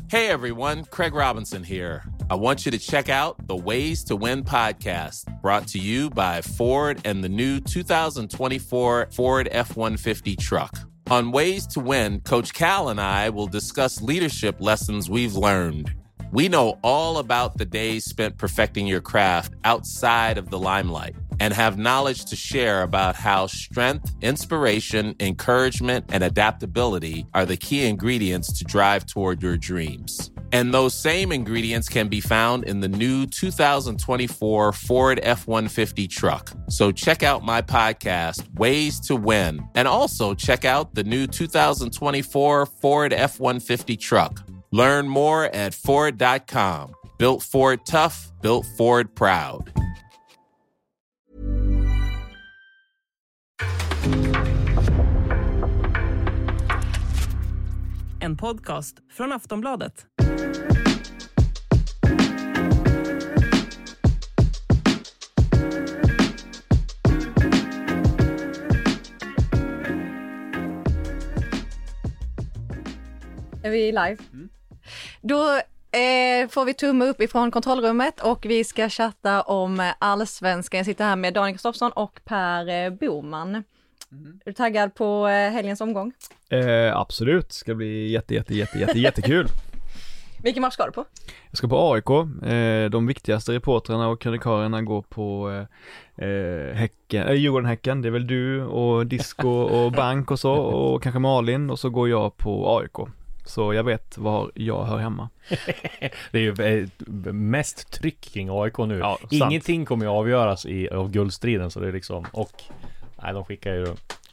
Hey everyone, Craig Robinson here. I want you to check out the Ways to Win podcast, brought to you by Ford and the new 2024 Ford F-150 truck. On Ways to Win, Coach Cal and I will discuss leadership lessons we've learned. We know all about the days spent perfecting your craft outside of the limelight and have knowledge to share about how strength, inspiration, encouragement, and adaptability are the key ingredients to drive toward your dreams. And those same ingredients can be found in the new 2024 Ford F-150 truck. So check out my podcast, Ways to Win, and also check out the new 2024 Ford F-150 truck. Learn more at Ford.com. Built Ford tough, built Ford proud. En podcast från Aftonbladet. Är vi live? Då får vi tumme upp ifrån kontrollrummet och vi ska chatta om allsvenskan. Jag sitter här med Daniel Kristoffersson och Per Boman. Är du taggad på helgens omgång? Absolut, ska bli jättekul. Vilken match ska du på? Jag ska på AIK. De viktigaste reportrarna och krönikörerna går på Djurgården-Häcken. Det är väl du och Disco och Bank och så, och kanske Malin, och så går jag på AIK. Så jag vet var jag hör hemma. Det är ju mest tryck kring AIK nu. Ja, ingenting kommer ju avgöras av guldstriden, så det är liksom, och nej, de skickar ju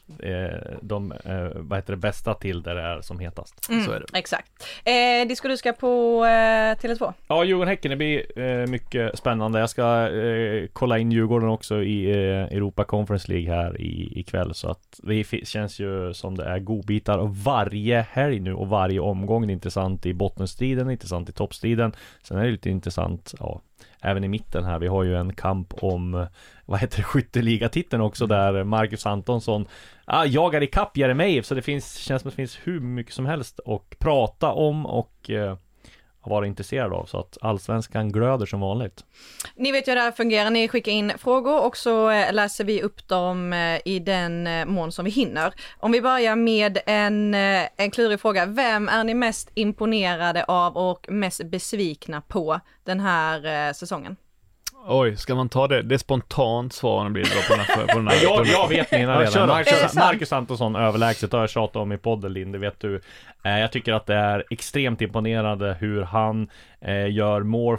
bästa till där det är som hetast. Så är det. Exakt. Disco, du ska på Tele2? Ja, Djurgården-Häcken, det blir mycket spännande. Jag ska kolla in Djurgården också i Europa Conference League här ikväll, så att det känns ju som det är godbitar och varje helg nu, och varje omgång är intressant i bottenstriden, intressant i toppstriden. Sen är det lite intressant, ja, även i mitten här. Vi har ju en kamp om skytteligatiteln också, där Marcus Antonsson jagar i kapp Jeremejeff, så det känns som att det finns hur mycket som helst att prata om och vara intresserad av, så att allsvenskan glöder som vanligt. Ni vet ju hur det här fungerar. Ni skickar in frågor och så läser vi upp dem i den mån som vi hinner. Om vi börjar med en klurig fråga. Vem är ni mest imponerade av och mest besvikna på den här säsongen? Oj, ska man ta det? Det är spontant svaren blir då på den här. Jag vet mina redan. Marcus Antonsson överlägset har jag tjatat om i podden, Linn, det vet du. Jag tycker att det är extremt imponerande hur han gör mål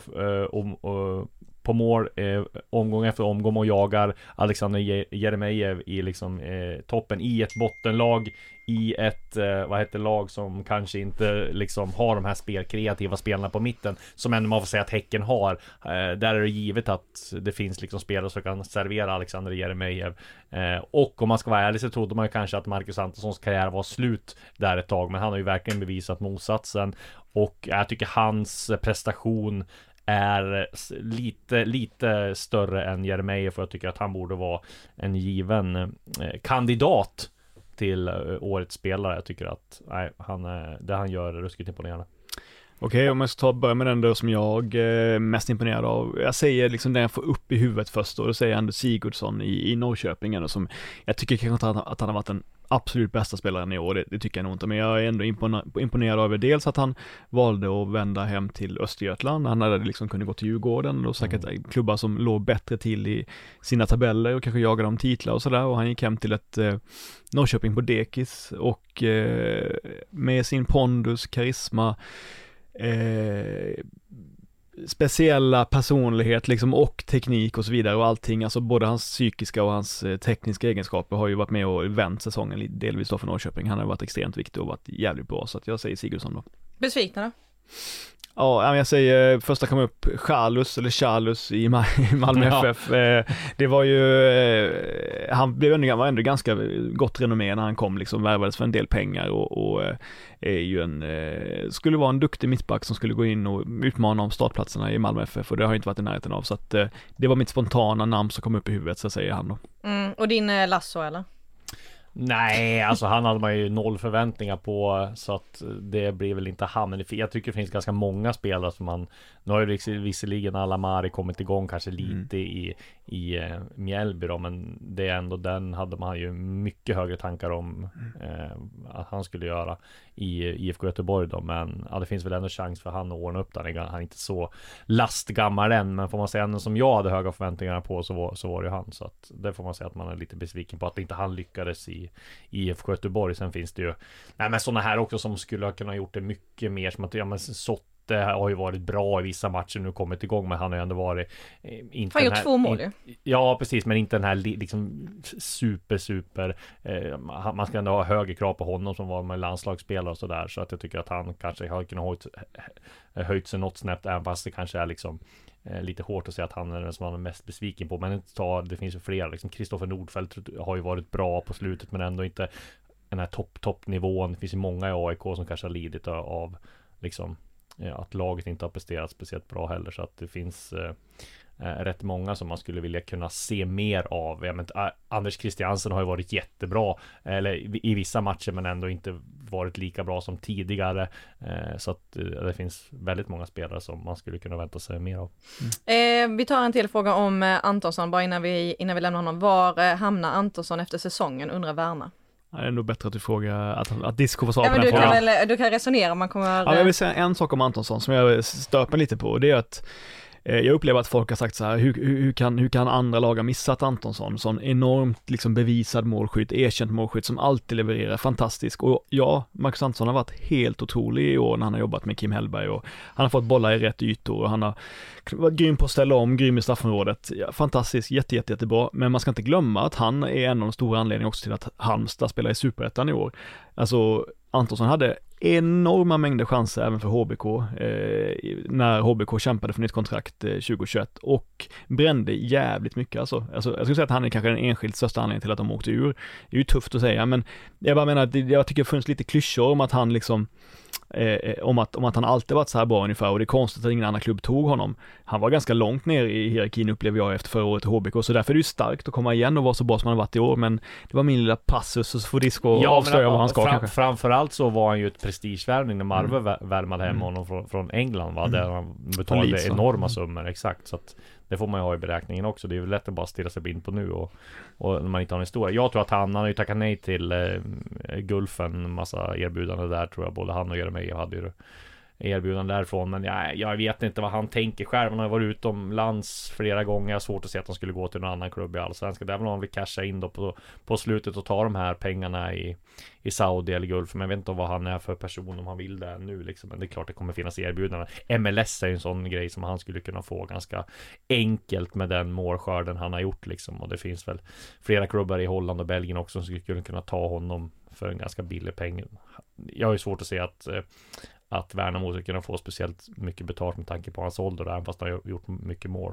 på mål omgång efter omgång och jagar Alexander Jeremejeff i liksom toppen i ett bottenlag, i ett lag som kanske inte liksom har de här spelkreativa spelarna på mitten som ändå man får säga att Häcken har. Där är det givet att det finns liksom spelare som kan servera Alexander Jeremejeff. Och om man ska vara ärlig så trodde man ju kanske att Marcus Antonssons karriär var slut där ett tag, men han har ju verkligen bevisat motsatsen, och jag tycker hans prestation är lite större än Jeremejeff, för jag tycker att han borde vara en given kandidat till årets spelare. Jag tycker att det han gör är ruskigt imponerande. Okej, om jag ska börja med den då som jag är mest imponerad av. Jag säger liksom den jag får upp i huvudet först, och då säger jag Anders Sigurdsson i Norrköping, och som jag tycker kanske att han har varit den absolut bästa spelaren i år, det tycker jag nog inte, men jag är ändå imponerad över dels att han valde att vända hem till Östergötland. Han hade liksom kunnat gå till Djurgården och säkert klubbar som låg bättre till i sina tabeller och kanske jagade om titlar och sådär, och han gick hem till ett Norrköping på dekis, och med sin pondus, karisma, speciella personlighet liksom, och teknik och så vidare och allting, alltså både hans psykiska och hans tekniska egenskaper har ju varit med och vänt säsongen delvis då för Norrköping. Han har varit extremt viktig och varit jävligt bra, så att jag säger Sigurdsson då. Besvikna då? Ja, jag säger första kom upp Charlus i Malmö FF. Det var ju han var ändå ganska gott renommé när han kom, liksom värvades för en del pengar och är ju skulle vara en duktig mittback som skulle gå in och utmana om startplatserna i Malmö FF, och det har inte varit i närheten av, så att det var mitt spontana namn som kom upp i huvudet, så säger han då. Och din Lasso eller? Nej, alltså han hade man ju noll förväntningar på, så att det blir väl inte han. Men jag tycker det finns ganska många spelare som man, nu har ju visserligen Alamari kommit igång kanske lite i Mjällby då, men det är ändå, den hade man ju mycket högre tankar om att han skulle göra i IFK Göteborg då, men ja, det finns väl ändå chans för han att ordna upp där. Han är inte så lastgammal än, men får man säga en som jag hade höga förväntningar på, så var det han, så att det får man säga att man är lite besviken på att inte han lyckades i IFK Göteborg. Sen finns det ju men sådana här också som skulle ha kunnat gjort det mycket mer, som att Sotte har ju varit bra i vissa matcher nu, kommit igång, men han har ju ändå varit inte han gjort 2 mål ju. Ja precis, men inte den här liksom super man ska ändå ha högre krav på honom som var med landslagsspelare och sådär, så att jag tycker att han kanske har kunnat höjt sig något snäppt, även fast det kanske är liksom lite hårt att säga att han är den som man är mest besviken på, men det finns ju flera liksom. Kristoffer Nordfeldt har ju varit bra på slutet, men ändå inte den här toppnivån. Det finns ju många i AIK som kanske har lidit av liksom, att laget inte har presterat speciellt bra heller, så att det finns rätt många som man skulle vilja kunna se mer av. Anders Christiansen har ju varit jättebra eller i vissa matcher, men ändå inte varit lika bra som tidigare, så att det finns väldigt många spelare som man skulle kunna vänta sig mer av. Vi tar en till fråga om Antonsson bara innan vi lämnar honom. Var hamnar Antonsson efter säsongen, undrar Värna? Det är nog bättre att du frågar att Disco får svara på den frågan. Du kan resonera om man kommer... Ja, jag vill säga en sak om Antonsson som jag stöper lite på, det är att jag upplever att folk har sagt så här, hur kan andra lag ha missat Antonsson? Sån enormt liksom bevisad målskytt, erkänt målskytt som alltid levererar, fantastisk. Och ja, Marcus Antonsson har varit helt otrolig i år när han har jobbat med Kim Hellberg, och han har fått bollar i rätt ytor och han har varit grym på att ställa om, grym i straffområdet. Ja, fantastiskt, jättebra. Men man ska inte glömma att han är en av de stora anledningarna också till att Halmstad spelar i Superettan i år. Alltså Antonsson hade enorma mängder chanser även för HBK när HBK kämpade för nytt kontrakt 2021 och brände jävligt mycket alltså jag skulle säga att han är kanske den enskilt största anledningen till att de åkte ur. Det är ju tufft att säga, men jag bara menar att jag tycker det finns lite klyschor om att han liksom om att han alltid varit så här bra ungefär, och det är konstigt att ingen annan klubb tog honom. Han var ganska långt ner i hierarkin, upplever jag, efter förra året i HBK, så därför är det ju starkt att komma igen och vara så bra som han har varit i år, men det var min lilla passus, och så får Disco avslöja vad han ska kanske. Framförallt så var han ju ett prestigevärvning när Malmö värmade hem honom från England, där han betalade enorma summor, exakt, så att det får man ju ha i beräkningen också. Det är ju lätt att bara stirra sig blind på nu och när man inte har en historia. Jag tror att han har ju tackat nej till Gulfen, massa erbjudanden där, tror jag. Både han och Jeremejeff hade ju erbjudanden därifrån, men jag vet inte vad han tänker själv. Han har varit utomlands flera gånger. Jag har svårt att se att han skulle gå till någon annan klubb i Allsvenskan. Där vill han casha in då på slutet och ta de här pengarna i Saudi eller Gulf. Men jag vet inte vad han är för person, om han vill det nu liksom. Men det är klart det kommer finnas erbjudanden. MLS är ju en sån grej som han skulle kunna få ganska enkelt med den målskörden han har gjort liksom. Och det finns väl flera klubbar i Holland och Belgien också som skulle kunna ta honom för en ganska billig peng. Jag har ju svårt att se att Värnamo ska kunna få speciellt mycket betalt med tanke på hans ålder, även fast han har gjort mycket mål.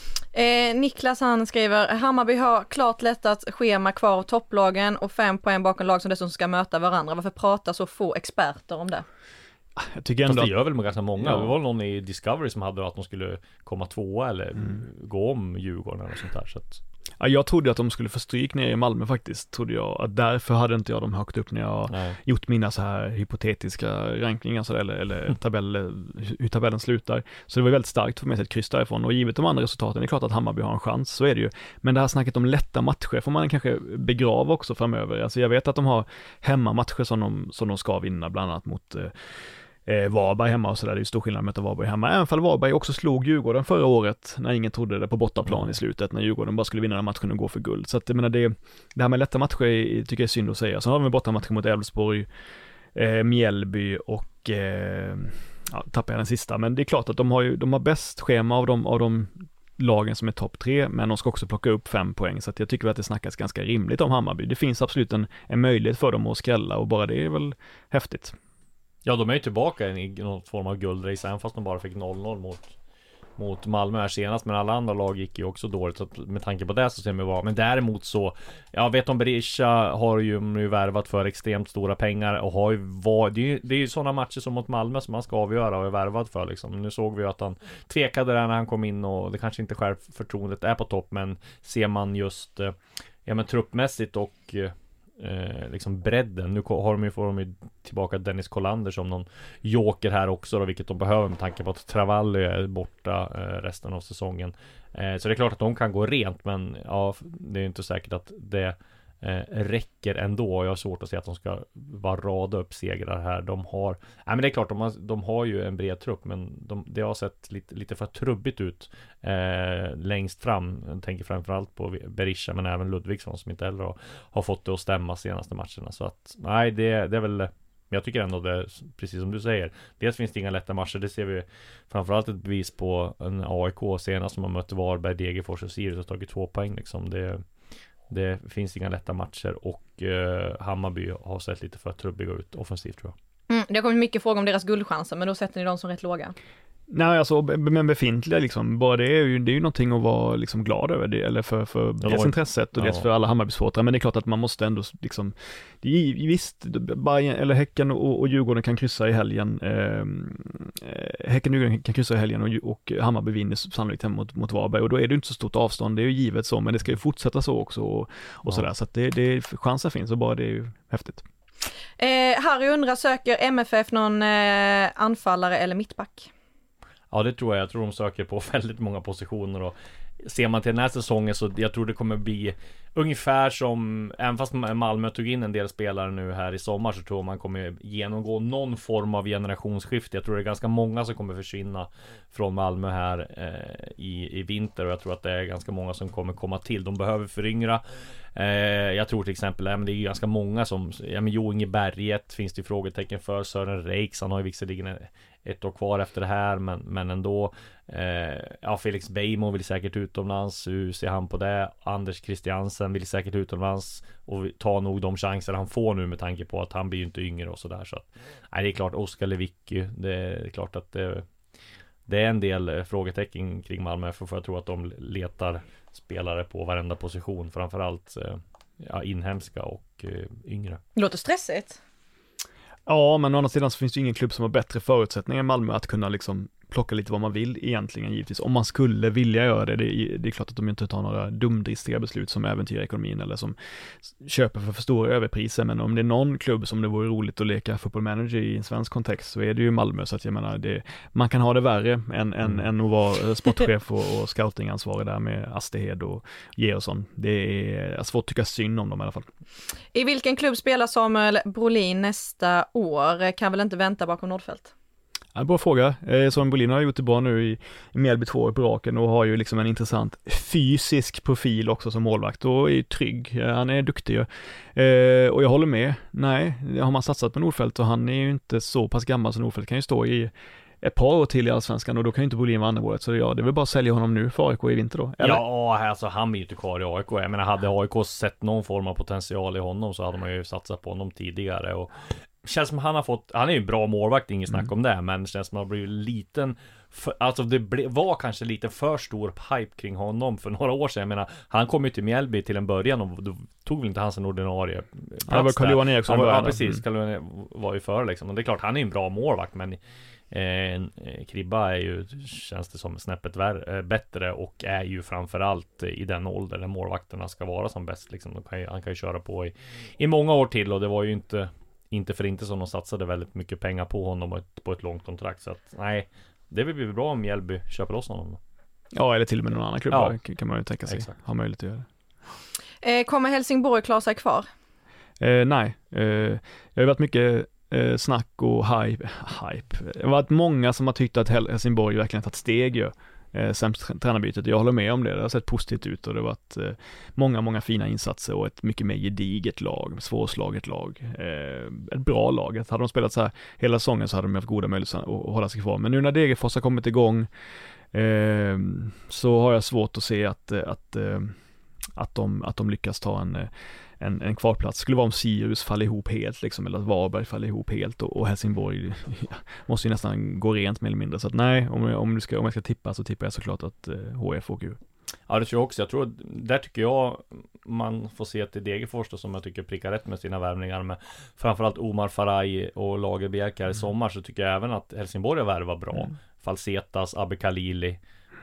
Niklas, han skriver: Hammarby har klart lättat schema kvar av topplagen och 5 poäng bakom lag som dessutom ska möta varandra. Varför pratar så få experter om det? Jag tycker ändå fast det gör väl med ganska många. Det var någon i Discovery som hade att de skulle komma 2 eller gå om Djurgården eller sånt där, så att... Ja, jag trodde att de skulle få stryk ner i Malmö faktiskt, trodde jag. Att därför hade inte jag dem högt upp när jag gjort mina så här hypotetiska rankningar så eller hur tabellen slutar. Så det var väldigt starkt för mig att ett kryss därifrån. Och givet de andra resultaten, det är klart att Hammarby har en chans, så är det ju. Men det här snacket om lätta matcher får man kanske begrava också framöver. Alltså jag vet att de har hemmamatcher som de ska vinna, bland annat mot Varberg hemma och sådär. Det är ju stor skillnad med att Varberg hemma. Även fall Varberg också slog Djurgården förra året när ingen trodde det på bortaplan i slutet, när Djurgården bara skulle vinna den matchen och gå för guld. Så att jag menar, det här med lätta matcher tycker jag är synd att säga. Så har vi bortamatcher mot Elfsborg, Mjällby och tappar jag den sista. Men det är klart att de har bäst schema av de lagen som är topp 3, men de ska också plocka upp 5 poäng, så att jag tycker att det snackas ganska rimligt om Hammarby. Det finns absolut en möjlighet för dem att skrälla, och bara det är väl häftigt. Ja, de är ju tillbaka i någon form av guldrace, även fast de bara fick 0-0 mot Malmö här senast, men alla andra lag gick ju också dåligt, så att med tanke på det så ser man men däremot så, jag vet om Berisha har ju nu värvat för extremt stora pengar och har ju det är ju sådana matcher som mot Malmö som man ska avgöra och är värvad för liksom. Nu såg vi ju att han tvekade där när han kom in, och det kanske inte självförtroendet är på topp, men ser man just truppmässigt och liksom bredden. Nu får de ju tillbaka Dennis Kolander som någon joker här också då, vilket de behöver med tanke på att Travalli är borta resten av säsongen. Så det är klart att de kan gå rent, men ja, det är inte säkert att det räcker ändå. Jag har svårt att se att de ska bara rada upp segrar här. Men det är klart, de har ju en bred trupp, men det har sett lite för trubbigt ut längst fram. Jag tänker framförallt på Berisha, men även Ludvigsson som inte heller har fått det att stämma senaste matcherna. Så att, nej, det är väl... Men jag tycker ändå det, precis som du säger, dels finns det inga lätta matcher. Det ser vi framförallt ett bevis på en AIK senast som har mött Varberg, Degerfors och Sirius och tagit 2 poäng liksom. Det finns inga lätta matcher och Hammarby har sett lite för trubbiga ut offensivt, tror jag. Det har kommit mycket frågor om deras guldchanser, men då sätter ni dem som rätt låga. Nej, alltså, men befintliga liksom, bara det är ju någonting att vara liksom glad över det, eller för dels intresset och dels för alla Hammarby-supportrar, men det är klart att man måste ändå liksom, visst, eller Häcken och Djurgården kan kryssa i helgen, Häcken och Djurgården kan kryssa i helgen och Hammarby vinner sannolikt hem mot Varberg, och då är det inte så stort avstånd, det är ju givet så, men det ska ju fortsätta så också och sådär, så att chansen finns, och bara det är ju häftigt. Harry undrar, söker MFF någon anfallare eller mittback? Ja, det tror jag. Jag tror de söker på väldigt många positioner, och ser man till den här säsongen så jag tror det kommer bli ungefär som, även fast Malmö tog in en del spelare nu här i sommar, så tror jag man kommer genomgå någon form av generationsskifte. Jag tror det är ganska många som kommer försvinna från Malmö här i vinter, och jag tror att det är ganska många som kommer komma till. De behöver föryngra. Jag tror till exempel, det är ju ganska många som, Jo Inge Berget finns det ju frågetecken för. Sören Reiks, han har ju visserligen ett år kvar efter det här, men ändå. Felix Beijmo vill säkert utomlands. Hur ser han på det? Anders Christiansen vill säkert utomlands och ta nog de chanser han får nu, med tanke på att han blir ju inte yngre och sådär. Så att, det är klart, Oskar Lewicki, det är klart att det är en del frågetecken kring Malmö, för jag tror att de letar spelare på varenda position, framförallt inhemska och yngre. Det låter stressigt. Ja, men å andra sidan så finns det ju ingen klubb som har bättre förutsättningar än Malmö att kunna liksom plocka lite vad man vill egentligen, givetvis. Om man skulle vilja göra det, det är klart att de inte tar några dumdristiga beslut som äventyrar ekonomin eller som köper för stora överpriser, men om det är någon klubb som det vore roligt att leka football manager i en svensk kontext, så är det ju Malmö. Så att jag menar, man kan ha det värre än att vara sportchef och scoutingansvarig där med Astehed och Georgsson. Det är svårt att tycka synd om dem i alla fall. I vilken klubb spelar Samuel Brolin nästa år? Kan väl inte vänta bakom Nordfält? Ja, bra fråga. Samuel Brolin har gjort det bra nu i Mjällby 2 år på raken och har ju liksom en intressant fysisk profil också som målvakt och är trygg. Han är duktig. Och jag håller med. Nej, har man satsat på Nordfält, och han är ju inte så pass gammal, så Nordfält kan ju stå i ett par år till i Allsvenskan, och då kan ju inte Brolin vara andra året. Så det är väl bara att sälja honom nu för AIK i vinter då, eller? Ja, alltså han är ju inte kvar i AIK. Jag menar, hade AIK sett någon form av potential i honom, så hade man ju satsat på honom tidigare. Och känns som han är ju en bra målvakt, inget snack om det, men känns som han har blivit liten alltså var kanske lite för stor hype kring honom för några år sedan. Jag menar, han kom ju till Mjällby till en början, och då tog väl inte han sin ordinarie plats. Ja, det var Carl-Johan Eriksson. Ja, precis, Carl-Johan var ju före liksom. Och det är klart, han är en bra målvakt, men Kribba är ju, känns det som, snäppet bättre, och är ju framförallt i den ålder där målvakterna ska vara som bäst liksom. Han kan ju köra på i många år till, och det var ju inte för inte som de satsade väldigt mycket pengar på honom på ett långt kontrakt. Så att nej, det vill bli bra om Mjällby köper loss honom då. Ja, eller till och med någon annan klubb kan man ju tänka sig. Exakt. Ha möjlighet att göra det. Kommer Helsingborg klara sig kvar? Nej, det har varit mycket snack och hype. Det har varit många som har tyckt att Helsingborg verkligen tagit steg sen tränarbytet. Jag håller med om det. Det har sett positivt ut, och det har varit många fina insatser och ett mycket mer gediget lag, svårslaget lag. Ett bra lag. Hade de spelat så här hela säsongen, så hade de haft goda möjligheter att hålla sig kvar. Men nu när Degerfors har kommit igång, så har jag svårt att se att de lyckas ta en kvarplats. Skulle vara om Sirius faller ihop helt liksom, eller att Varberg faller ihop helt, och Helsingborg måste ju nästan gå rent mer eller mindre. Så att nej, om jag ska tippa, så tippar jag såklart att HF åker ur. Ja, det tror jag också. Där tycker jag man får se till Degerfors då, som jag tycker prickar rätt med sina värvningar, med framförallt Omar Faraj och Lagerbjerg här i sommar, så tycker jag även att Helsingborg har värvat bra. Falsetas, Abbe Khalili.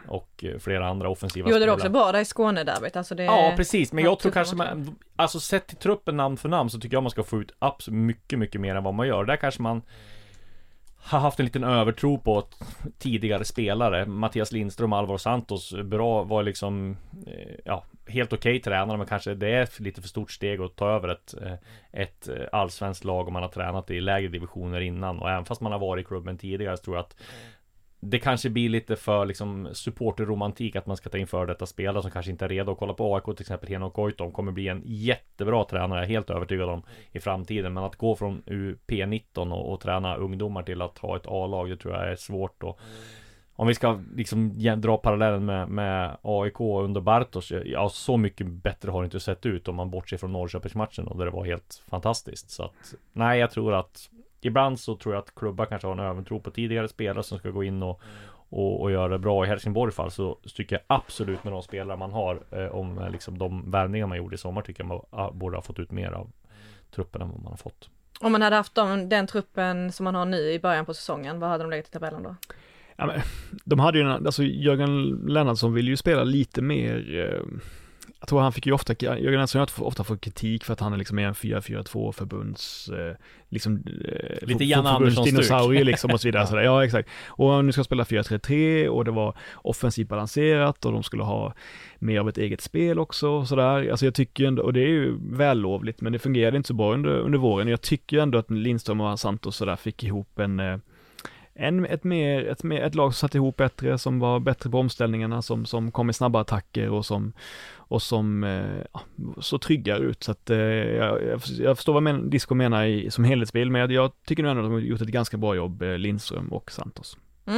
och flera andra offensiva spelare. Gjorde det också bra där i Skåne-derbyt. Alltså ja, precis. Men jag tror kanske alltså sett till truppen namn för namn så tycker jag man ska få ut absolut mycket, mycket mer än vad man gör. Där kanske man har haft en liten övertro på tidigare spelare. Mattias Lindström och Alvaro Santos var liksom helt okej tränare, men kanske det är lite för stort steg att ta över ett allsvenskt lag om man har tränat i lägre divisioner innan, och även fast man har varit i klubben tidigare så tror jag att det kanske blir lite för liksom supporterromantik att man ska ta in för detta spelare som kanske inte är redo att kolla på AIK, till exempel Henok Goitom kommer bli en jättebra tränare, jag är helt övertygad om, i framtiden, men att gå från P19 och träna ungdomar till att ha ett A-lag, det tror jag är svårt. Och om vi ska liksom dra parallellen med AIK under Bartos, ja, så mycket bättre har det inte sett ut om man bortser från Norrköpingsmatchen och där det var helt fantastiskt. Så att, nej, jag tror att ibland så tror jag att klubbar kanske har en övertro på tidigare spelare som ska gå in och göra det bra. I Helsingborg fall så tycker jag absolut med de spelare man har om liksom de värvningar man gjorde i sommar, tycker jag man borde ha fått ut mer av truppen än vad man har fått. Om man hade haft den truppen som man har nu i början på säsongen, vad hade de legat i tabellen då? Ja, men, de hade ju, alltså Jörgen Lennartsson ville ju spela lite mer, jag tror han fick ju Jörgen Lennartsson har ofta fått kritik för att han är liksom en 4-4-2 förbunds liksom lite Jan Andersson dinosaurie liksom och så vidare. Så där. Ja, exakt. Och nu ska spela 4-3-3 och det var offensivt balanserat och de skulle ha mer av ett eget spel också och sådär. Alltså jag tycker ändå, och det är ju vällovligt, men det fungerade inte så bra under våren. Jag tycker ändå att Lindström och Santos så där fick ihop ett lag som satt ihop bättre, som var bättre på omställningarna, som kom med snabba attacker och som så tryggar ut. Så att jag förstår vad Disco menar som helhetsbild, men jag tycker nu ändå att de har gjort ett ganska bra jobb, Lindström och Santos.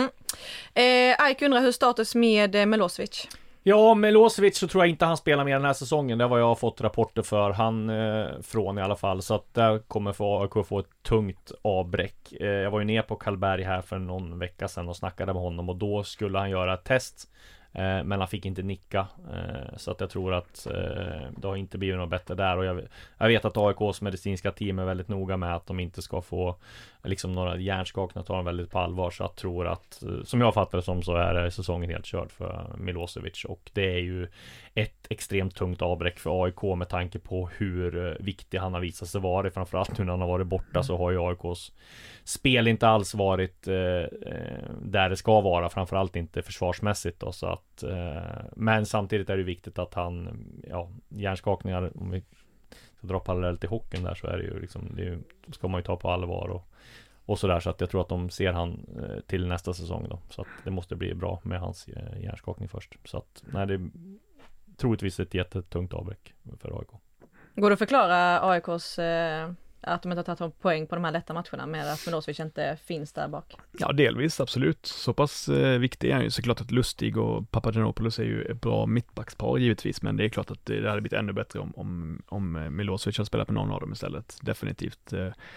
Aik undrar hur status med Milosevic? Ja, Milosevic så tror jag inte han spelar mer den här säsongen. Det var jag har fått rapporter för han från i alla fall. Så att där kommer AIK få ett tungt avbräck. Jag var ju ner på Karlberg här för någon vecka sedan och snackade med honom. Och då skulle han göra ett test. Men han fick inte nicka. Så att jag tror att det har inte blivit något bättre där. Och jag vet att AIKs medicinska team är väldigt noga med att de inte ska få liksom några hjärnskakningar, tar de väldigt på allvar. Så jag tror att, som jag fattar det som, så är säsongen helt körd för Milosevic. Och det är ju ett extremt tungt avbräck för AIK med tanke på hur viktig han har visat sig vara. Framförallt nu när han har varit borta så har ju AIKs spel inte alls varit där det ska vara, framförallt inte försvarsmässigt då, så att, men samtidigt är det viktigt att han, hjärnskakningar, om vi ska dra parallellt till hockeyn där, så är det ju liksom, det ska man ju ta på allvar och sådär, så att jag tror att de ser han till nästa säsong då, så att det måste bli bra med hans hjärnskakning först, så att nej, det är troligtvis ett jättetungt avbräck för AIK. Går det att förklara AIKs att de inte har tagit poäng på de här lätta matcherna med att Milosevic inte finns där bak? Ja, delvis, absolut. Så pass viktigt är ju såklart att Lustig och Papagenopoulos är ju ett bra mittbackspar givetvis, men det är klart att det hade blivit ännu bättre om Milosevic hade spelat med någon av dem istället, definitivt.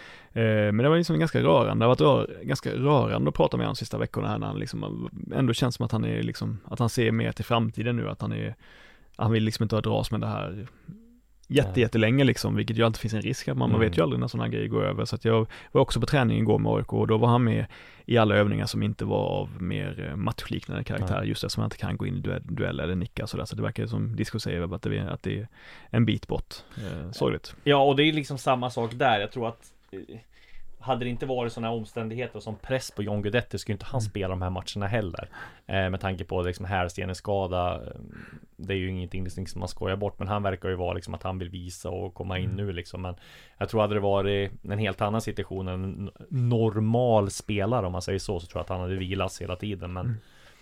Men det var liksom ganska rörande. Det har varit ganska rörande att prata med honom de sista veckorna här, när han liksom ändå känns som att han är liksom, att han ser mer till framtiden nu, att han vill liksom inte dras med det här jättelänge liksom, vilket ju alltid finns en risk att man vet ju aldrig när sådana grejer går över. Så att jag var också på träning igår med AIK och då var han med i alla övningar som inte var av mer matchliknande karaktär, just eftersom man inte kan gå in i duell eller nicka sådär. Så det verkar som Disco säger att det är en bit bort. Sorgligt. Ja, och det är liksom samma sak där. Jag tror att hade det inte varit sådana omständigheter som press på John Guidetti, skulle inte han spela de här matcherna heller. Med tanke på liksom hälseneskada, det är ju ingenting som man skojar bort, men han verkar ju vara liksom att han vill visa och komma in nu liksom. Men jag tror hade det varit en helt annan situation, en normal spelare om man säger så tror jag att han hade vilats hela tiden, men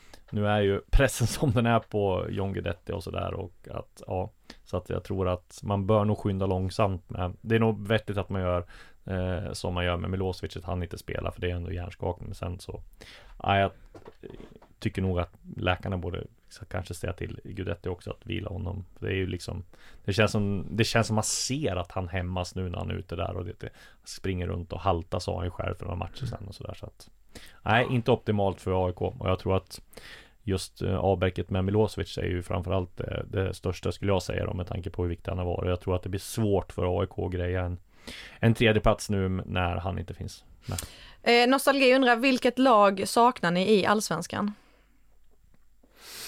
nu är ju pressen som den är på John Guidetti och sådär, och att så att jag tror att man bör nog skynda långsamt med. Det är nog vettigt att man gör som man gör med Milosevic, att han inte spelar, för det är ändå hjärnskakning. Men sen så jag tycker nog att läkarna borde kanske säga till Guidetti också att vila honom. Det är ju liksom, det känns som man ser att han hämmas nu när han är ute där och det springer runt och haltar, sa han ju själv för några matcher sen och sådär, så att inte optimalt för AIK. Och jag tror att just avbräcket med Milosevic är ju framförallt det största, skulle jag säga då, med tanke på hur viktig han har varit. Jag tror att det blir svårt för AIK att greja en tredje plats nu när han inte finns med. Nostalgi undrar, vilket lag saknar ni i Allsvenskan?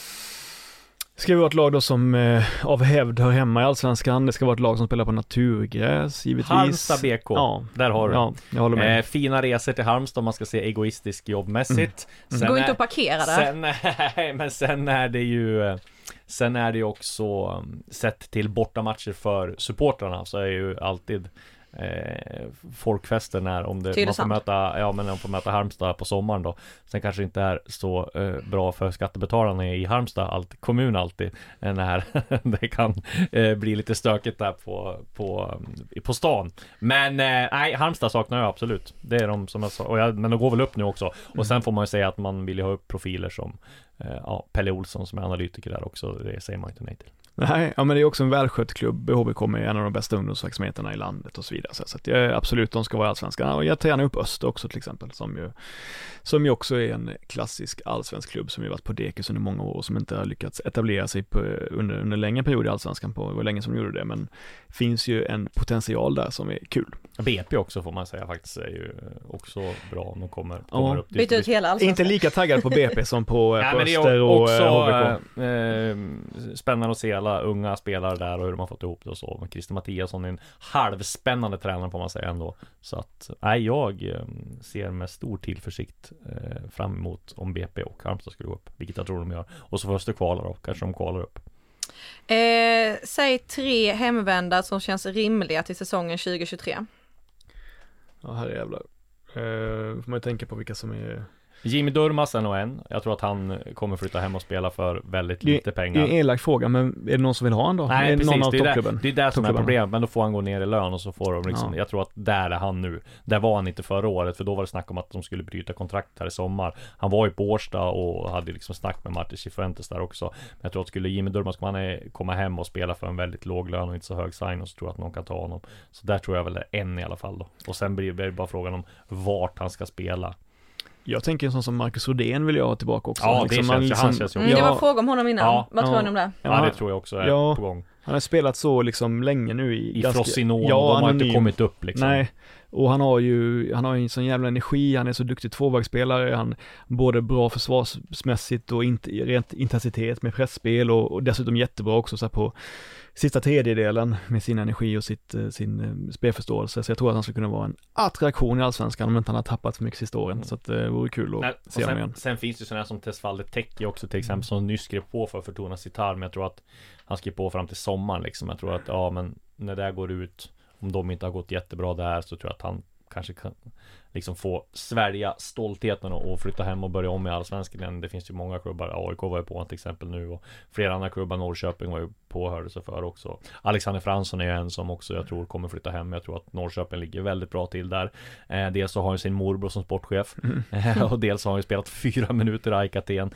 Ska vara ett lag då som av hävd hör hemma i Allsvenskan. Det ska vara ett lag som spelar på naturgräs, givetvis. Halmstad BK, ja. Där har du. Ja, jag håller med. Fina resor till Halmstad om man ska se egoistisk jobbmässigt. Går inte att parkera där. Men sen är det ju också sett till bortamatcher för supportrarna, så är ju alltid folkfester när om man får möta Halmstad på sommaren då. Sen kanske det inte är så bra för skattebetalarna i Halmstad kommun alltid när det kan bli lite stökigt där på stan. Men nej, Halmstad saknar jag absolut. Det är de som jag sa, men de går väl upp nu också. Och sen får man ju säga att man vill ha upp profiler som Pelle Olsson som är analytiker där också. Det säger man inte nej till. Nej, ja, men det är också en välskött klubb. HBK är en av de bästa ungdomsverksamheterna i landet och så vidare. Så att absolut, de ska vara allsvenska. Och jag tar gärna upp Öster också till exempel, som ju också är en klassisk allsvensk klubb som ju varit på dekis under många år och som inte har lyckats etablera sig under längre period i allsvenskan på hur länge som de gjorde det. Men finns ju en potential där som är kul. BP också får man säga faktiskt är ju också bra om de kommer upp. Byta ut hela allsvenskan. Inte lika taggad på BP som på Öster och HBK. Spännande att se alla unga spelare där och hur de har fått ihop det och så. Men Christer Mattiasson är en halvspännande tränare får man säga ändå. Så att jag ser med stor tillförsikt fram emot om BP och Halmstad skulle gå upp, vilket jag tror de gör. Och så får Öster kvala då, kanske de kvalar upp. Säg 3 hemvändare som känns rimliga till säsongen 2023. Ja, här är jävlar. Får man ju tänka på vilka som är... Jimmy Durmaz är nog en. Jag tror att han kommer flytta hem och spela för väldigt lite pengar. Det är en elak fråga, men är det någon som vill ha han då? Nej, precis. Någon av toppklubben? Det är det som är problemet, men då får han gå ner i lön och så får de liksom, jag tror att där är han nu. Där var han inte förra året, för då var det snack om att de skulle bryta kontrakt här i sommar. Han var ju på Årsta och hade liksom snack med Martin Cifuentes där också. Men jag tror att skulle Jimmy Durmaz komma hem och spela för en väldigt låg lön och inte så hög sign, och så tror jag att någon kan ta honom. Så där tror jag väl det är en i alla fall då. Och sen blir det bara frågan om vart han ska spela. Jag tänker en sån som Marcus Rodén vill jag ha tillbaka också. Ja, liksom, det var fråga om honom innan. Vad tror ni om det? Ja, det tror jag också är på gång. Han har spelat så liksom länge nu i Frosinone, de har inte kommit upp liksom. Nej, och han har ju en sån jävla energi, han är så duktig tvåvägsspelare, han både bra försvarsmässigt och rent intensitet med pressspel och dessutom jättebra också så här på sista tredjedelen med sin energi och sin spelförståelse. Så jag tror att han skulle kunna vara en attraktion i allsvenskan om inte han har tappat för mycket sista åren. Så att det vore kul att se honom igen. Sen finns det sådana som Tesfalde Tecki också till exempel som nyss skrev på för Fortuna Sittard, men jag tror att han skrev på fram till sommaren liksom. Jag tror att men när det går ut, om de inte har gått jättebra där, så tror jag att han kanske kan liksom få svälja stoltheten och flytta hem och börja om i allsvenskan. Det finns ju många klubbar, AIK var ju på till exempel nu, och flera andra klubbar, Norrköping var ju på, hörde sig för också. Alexander Fransson är ju en som också jag tror kommer flytta hem. Jag tror att Norrköping ligger väldigt bra till där. Dels så har han sin morbror som sportchef och dels har han ju spelat 4 minuter i AIK Aten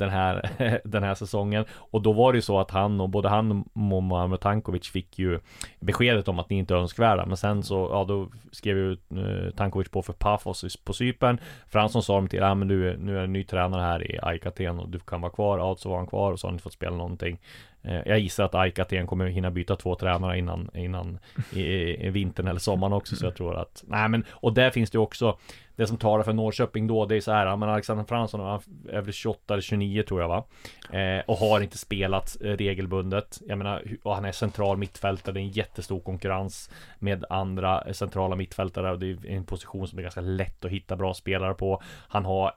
den här säsongen, och då var det ju så att både han och Mohamed Tankovic fick ju beskedet om att ni inte är önskvärda, men sen så då skrev ju Tankovic på för Pafos på Cypern. Fransson sa dem till, men nu är det en ny tränare här i AIK Aten och du kan vara kvar. Så var han kvar och så har han inte fått spela någonting. Jag gissar att AIK Aten kommer hinna byta 2 tränare innan i vintern eller sommaren också, så jag tror att och där finns det också det som talar för Norrköping då, det är så här, men Alexander Fransson är väl 28 eller 29 tror jag och har inte spelat regelbundet. Jag menar, och han är central mittfältare, det är en jättestor konkurrens med andra centrala mittfältare och det är en position som är ganska lätt att hitta bra spelare på. Han har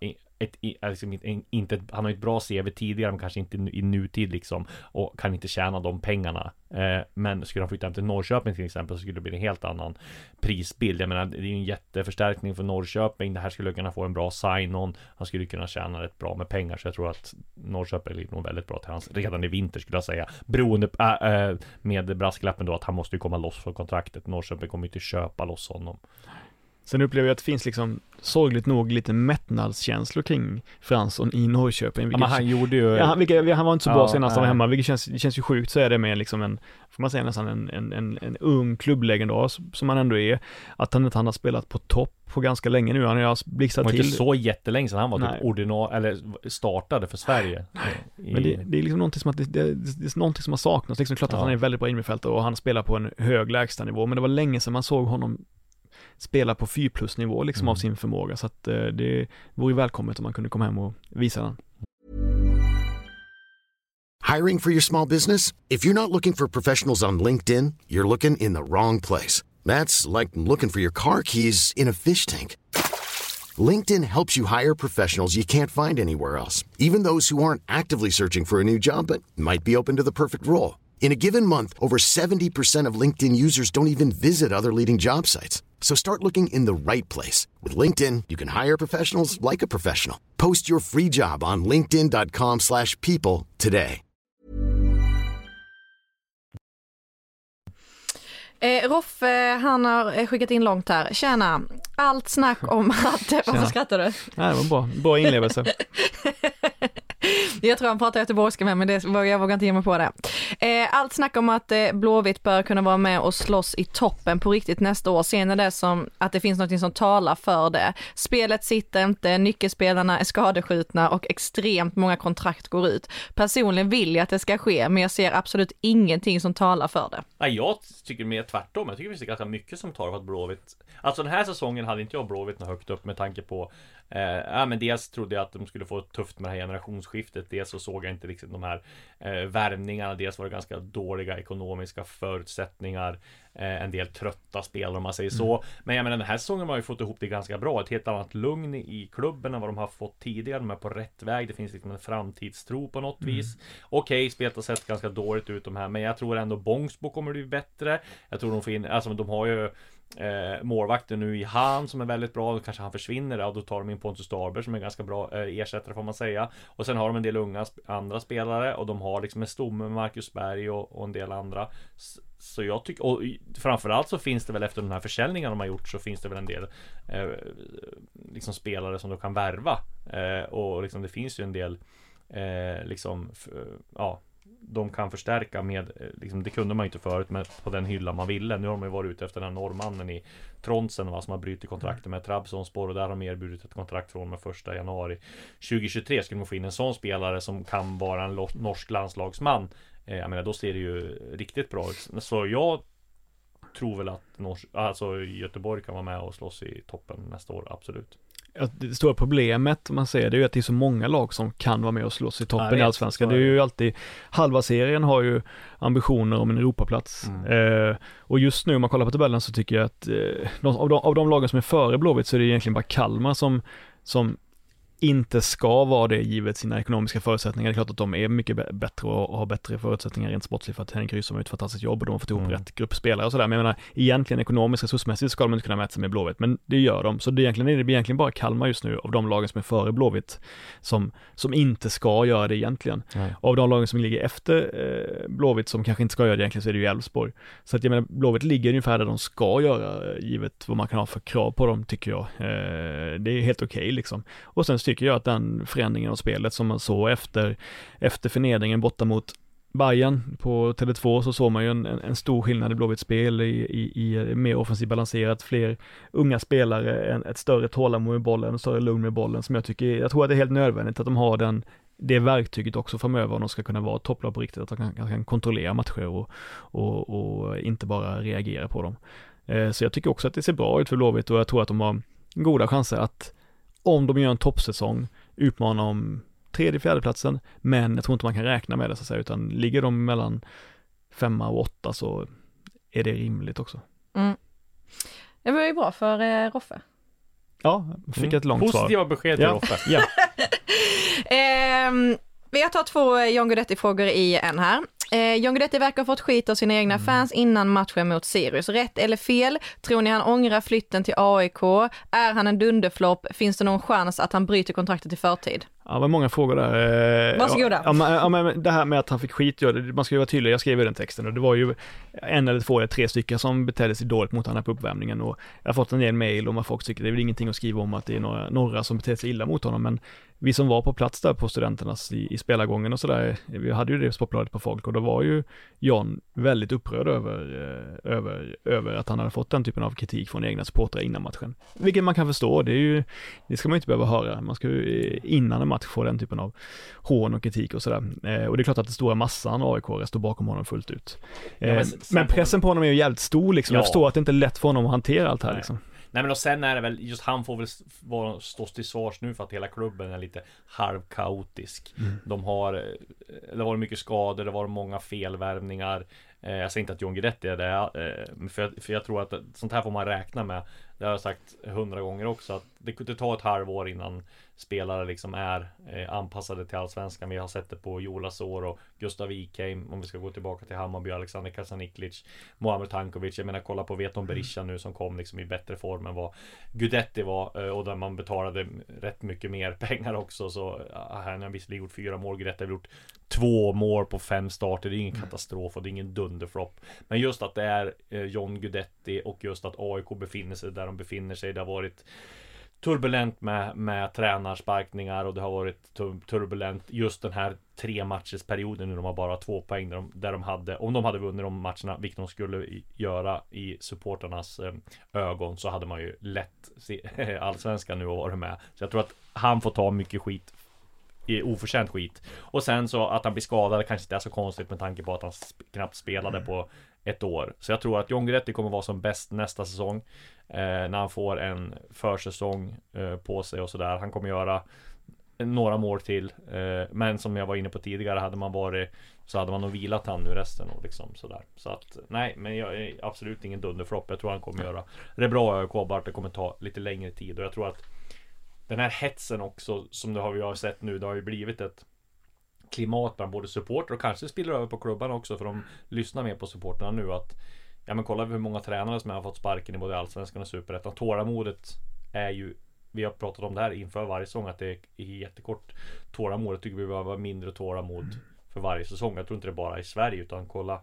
han har ett bra CV tidigare, men kanske inte i nutid liksom, och kan inte tjäna de pengarna. Men skulle han flytta hem till Norrköping till exempel, så skulle det bli en helt annan prisbild. Jag menar, det är ju en jätteförstärkning för Norrköping. Det här skulle kunna få en bra sign-on. Han skulle kunna tjäna rätt bra med pengar, så jag tror att Norrköping ligger nog väldigt bra till hans redan i vinter, skulle jag säga. Beroende med brasklappen då att han måste ju komma loss från kontraktet. Norrköping kommer inte köpa loss honom. Sen upplever jag att det finns liksom sorgligt nog lite mättnadskänslor kring Fransson i Norrköping. Men han gjorde ju... han var inte så bra senast han var hemma, vilket känns ju sjukt, så är det med liksom får man säga nästan en ung klubblegendar som han ändå är. Att han inte har spelat på topp på ganska länge nu. Han har blixtat till. Det var inte så jättelänge sedan han var typ ordinarie, eller startade för Sverige. Men det är liksom någonting som att det är någonting som har saknats. Liksom klart att han är väldigt bra innermittfältare och han spelar på en hög lägstanivå, men det var länge sedan man såg honom spela på 4+ nivå liksom av sin förmåga, så att det vore välkommet om man kunde komma hem och visa den. Hiring for your small business? If you're not looking for professionals on LinkedIn, you're looking in the wrong place. That's like looking for your car keys in a fish tank. LinkedIn helps you hire professionals you can't find anywhere else, even those who aren't actively searching for a new job but might be open to the perfect role. In a given month, over 70% of LinkedIn users don't even visit other leading job sites. So start looking in the right place. With LinkedIn, you can hire professionals like a professional. Post your free job on linkedin.com/people today. Roffe, han har skickat in långt här. Tjena, allt snack om att... Varför skrattar du? Nej, det var bra inlevelse. Jag tror han pratar göteborgska med, men jag vågar inte ge mig på det. Allt snack om att Blåvitt bör kunna vara med och slåss i toppen på riktigt nästa år. Sen är det som att det finns något som talar för det. Spelet sitter inte, nyckelspelarna är skadeskjutna och extremt många kontrakt går ut. Personligen vill jag att det ska ske, men jag ser absolut ingenting som talar för det. Nej, jag tycker mer tvärtom. Jag tycker det finns ganska mycket som talar för att Blåvitt... Alltså den här säsongen hade inte jag Blåvitt något högt upp med tanke på men dels trodde jag att de skulle få tufft med det här generationsskiftet. Dels så såg jag inte riktigt de här värvningarna. Dels var det ganska dåliga ekonomiska förutsättningar. En del trötta spelare om man säger så. Men jag menar, den här säsongen har ju fått ihop det ganska bra. Ett helt annat lugn i klubben än vad de har fått tidigare. De är på rätt väg. Det finns liksom en framtidstro på något vis. Okej, spelet har sett ganska dåligt ut de här. Men jag tror ändå Bångsbo kommer bli bättre. Jag tror de får in, alltså de har ju målvakten nu i Han som är väldigt bra. Då kanske han försvinner och då tar de in Pontus Starber som är ganska bra ersättare får man säga. Och sen har de en del unga andra spelare och de har liksom en stomme med Marcus Berg och en del andra. Så jag tycker, och framförallt så finns det väl efter den här försäljningen de har gjort så finns det väl en del liksom spelare som de kan värva och liksom det finns ju en del de kan förstärka med, liksom, det kunde man inte förut med på den hylla man ville. Nu har de ju varit ute efter den här norrmannen i Tronsen som har brutit kontraktet med Trabzonspor och där har de erbjudit ett kontrakt från med 1 januari 2023. Skulle man få in en sån spelare som kan vara en norsk landslagsman, jag menar, då ser det ju riktigt bra ut. Så jag tror väl att Göteborg kan vara med och slåss i toppen nästa år, absolut. Det stora problemet man ser det är ju att det är så många lag som kan vara med och slåss i toppen i Allsvenskan. Det är ju alltid, halva serien har ju ambitioner om en Europaplats. Och just nu om man kollar på tabellen så tycker jag att av de lagen som är före Blåvitt så är det egentligen bara Kalmar som inte ska vara det givet sina ekonomiska förutsättningar. Det är klart att de är mycket bättre och har bättre förutsättningar rent sportsligt för att Henrik Rydström har gjort ett fantastiskt jobb och de har fått ihop rätt gruppspelare och sådär. Men jag menar, egentligen ekonomiskt resursmässigt ska de inte kunna mäta sig med Blåvitt, men det gör de. Så det blir egentligen bara Kalmar just nu av de lagen som är före Blåvitt som inte ska göra det egentligen. Av de lagen som ligger efter Blåvitt som kanske inte ska göra det egentligen så är det ju Elfsborg. Så att jag menar, Blåvitt ligger ungefär där de ska göra givet vad man kan ha för krav på dem, tycker jag. Det är helt okej liksom. Och sen tycker jag att den förändringen av spelet som man såg efter förnedringen borta mot Bayern på Tele2 så såg man ju en stor skillnad i Blåvitts spel i mer offensivt balanserat, fler unga spelare, ett större tålamod med bollen, en större lugn med bollen som jag tror att det är helt nödvändigt att de har det verktyget också framöver om de ska kunna vara topplag på riktigt, att de kan kontrollera matcher och inte bara reagera på dem. Så jag tycker också att det ser bra ut för Blåvitt och jag tror att de har goda chanser att om de gör en toppsäsong utmana om 3-4 platsen, men jag tror inte man kan räkna med det så att säga, utan ligger de mellan 5 och 8 så är det rimligt också. Det var ju bra för Roffe. Ja, fick ett långt svar. Positiva besked till Roffe. Ja. Vi tar 2 John Guidetti-frågor i en här. John Guidetti verkar ha fått skit av sina egna fans innan matchen mot Sirius. Rätt eller fel? Tror ni han ångrar flytten till AIK? Är han en dunderflopp? Finns det någon chans att han bryter kontraktet i förtid? Ja, det var många frågor där. Varsågoda. Ja, men det här med att han fick skit, man ska ju vara tydlig, jag skrev ju den texten och det var ju 1 eller 2 eller 3 stycken som betedde sig dåligt mot honom på uppvärmningen och jag har fått en del mejl om vad folk tycker. Det är väl ingenting att skriva om att det är några som betedde sig illa mot honom, men vi som var på plats där på studenternas i spelargången och sådär, vi hade ju det sportbladet på folk och då var ju John väldigt upprörd över att han hade fått den typen av kritik från egna supportrar innan matchen. Vilket man kan förstå, det ska man inte behöva höra. Man ska ju innan en match få den typen av hån och kritik och sådär. Och det är klart att den stora massan AIK står bakom honom fullt ut. Men pressen på honom är ju jävligt stor liksom. Jag förstår att det inte är lätt för honom att hantera allt här liksom. Nej, men och sen är det väl just han får väl stå till svars nu för att hela klubben är lite halvkaotisk. De har det var mycket skador, det var många felvärvningar. Jag säger inte att John Guidetti är det, för jag tror att sånt här får man räkna med. Det har jag sagt 100 gånger också, att det tar ett halvår innan spelare liksom är anpassade till allsvenskan. Vi har sett det på Jolas år och Gustav Wikheim, om vi ska gå tillbaka till Hammarby, Alexander Kasaniklic, Muamer Tankovic. Jag menar, kolla på Veton Berisha nu som kom liksom i bättre form än vad Guidetti var, och där man betalade rätt mycket mer pengar också. Så han har visserligen gjort 4 mål, Guidetti har gjort 2 mål på 5 starter. Det är ingen katastrof och det är ingen dunderflopp. Men just att det är John Guidetti och just att AIK befinner sig där de befinner sig. Det har varit turbulent med tränarsparkningar, och det har varit turbulent just den här 3 matchers perioden nu. De har bara 2 poäng där de hade, om de hade vunnit de matcherna, vilket de skulle göra i supporternas ögon, så hade man ju lätt allsvenskan nu och varit med. Så jag tror att han får ta mycket skit, oförtjänt skit. Och sen så att han blir skadad kanske inte är så konstigt med tanke på att han knappt spelade på ett år. Så jag tror att John Guidetti kommer vara som bäst nästa säsong, när han får en försäsong på sig och sådär. Han kommer göra några mål till, men som jag var inne på tidigare, hade man varit, så hade man nog vilat han nu resten och liksom sådär. Så att nej, men jag är absolut ingen dunderflopp. Jag tror han kommer göra det bra i AIK, bara att det kommer ta lite längre tid. Och jag tror att den här hetsen också, som det har vi sett nu, det har ju blivit ett klimat bland både supporter och kanske spiller över på klubban också, för de lyssnar mer på supporterna nu, att ja, men kolla hur många tränare som har fått sparken i både allsvenskan och superettan. Tålamodet är ju, vi har pratat om det här inför varje säsong, att det är jättekort tålamod. Jag tycker vi behöver mindre tålamod för varje säsong. Jag tror inte det bara i Sverige, utan kolla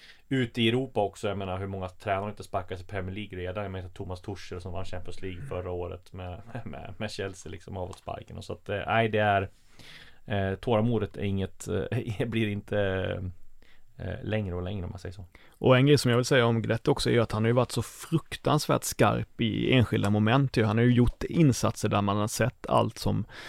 ute i Europa också. Jag menar, hur många tränare inte sparkas i Premier League redan. Jag menar Thomas Tuchel som vann Champions League förra året med Chelsea liksom, har fått sparken. Och så att nej, det är tålamodet är inget blir inte längre och längre, om man säger så. Och en grej som jag vill säga om Guidetti också är att han har ju varit så fruktansvärt skarp i enskilda moment. Han har ju gjort insatser där man har sett allt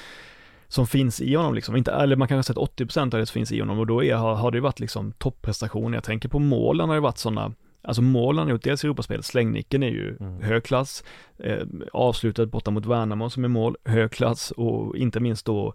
som finns i honom liksom. Inte, eller man kan ha sett 80% av det som finns i honom, och då har det ju varit liksom topprestation. Jag tänker på målen, har ju varit sådana. Alltså målen har gjort dels i Europaspelet, slängnicken är ju högklass, avslutat borta mot Värnamo som är mål, högklass, och inte minst då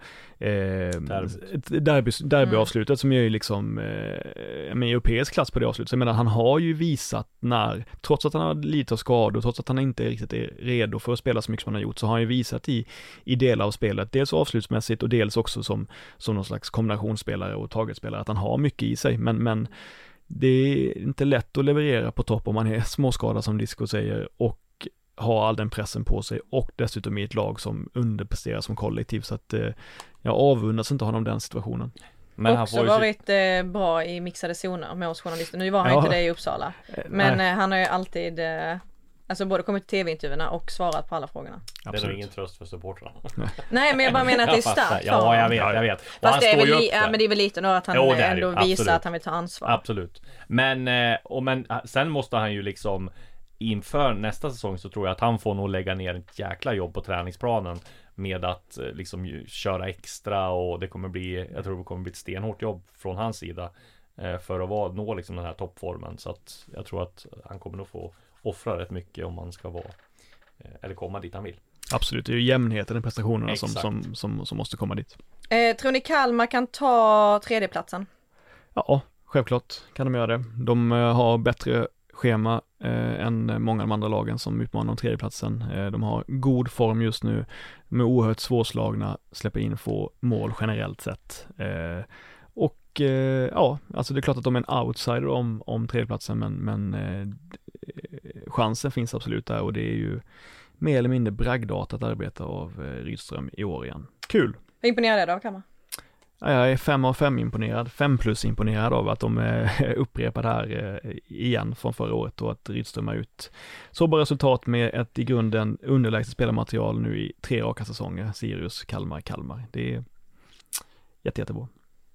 derbyavslutet som är ju liksom med europeisk klass på det avslutet. Så jag menar, han har ju visat när, trots att han har lite av skador, trots att han inte riktigt är redo för att spela så mycket som han har gjort, så har han ju visat i delar av spelet, dels avslutsmässigt och dels också som någon slags kombinationsspelare och targetspelare, att han har mycket i sig, men det är inte lätt att leverera på topp om man är småskadad, som Disco säger, och har all den pressen på sig, och dessutom i ett lag som underpresterar som kollektiv. Så att jag avundas inte honom den situationen. Men också han varit bra i mixade zoner med oss journalister. Nu var han inte det i Uppsala, men han har ju alltid alltså både kommit till tv-intervjuerna och svarat på alla frågorna. Absolut. Det är nog ingen tröst för supportrarna. Nej, men jag bara menar att det är starkt. Ja, jag vet. Fast det är väl men det är väl lite nog att han ändå visar att han vill ta ansvar. Absolut. Men sen måste han ju liksom inför nästa säsong, så tror jag att han får nog lägga ner ett jäkla jobb på träningsplanen med att liksom köra extra, och det kommer bli, jag tror det kommer bli ett stenhårt jobb från hans sida för att nå liksom den här toppformen. Så att jag tror att han kommer nog få offra rätt mycket om man ska vara eller komma dit han vill. Absolut, det är ju jämnheten i prestationerna som måste komma dit. Tror ni Kalmar kan ta 3D-platsen? Ja, självklart kan de göra det. De har bättre schema än många av de andra lagen som utmanar om 3D-platsen. De har god form just nu, med oerhört svårslagna, släpper in få mål generellt sett. Alltså det är klart att de är en outsider om 3D-platsen, men chansen finns absolut där, och det är ju mer eller mindre bragdartat arbete av Rydström i år igen. Kul! Hur imponerad är du av Kalmar? Ja, jag är 5 av 5 imponerad, 5+ imponerad av att de upprepar det här igen från förra året, och att Rydström har ut så bra resultat med ett i grunden underlägset spelarmaterial nu i 3 raka säsonger. Sirius, Kalmar. Det är jättebra.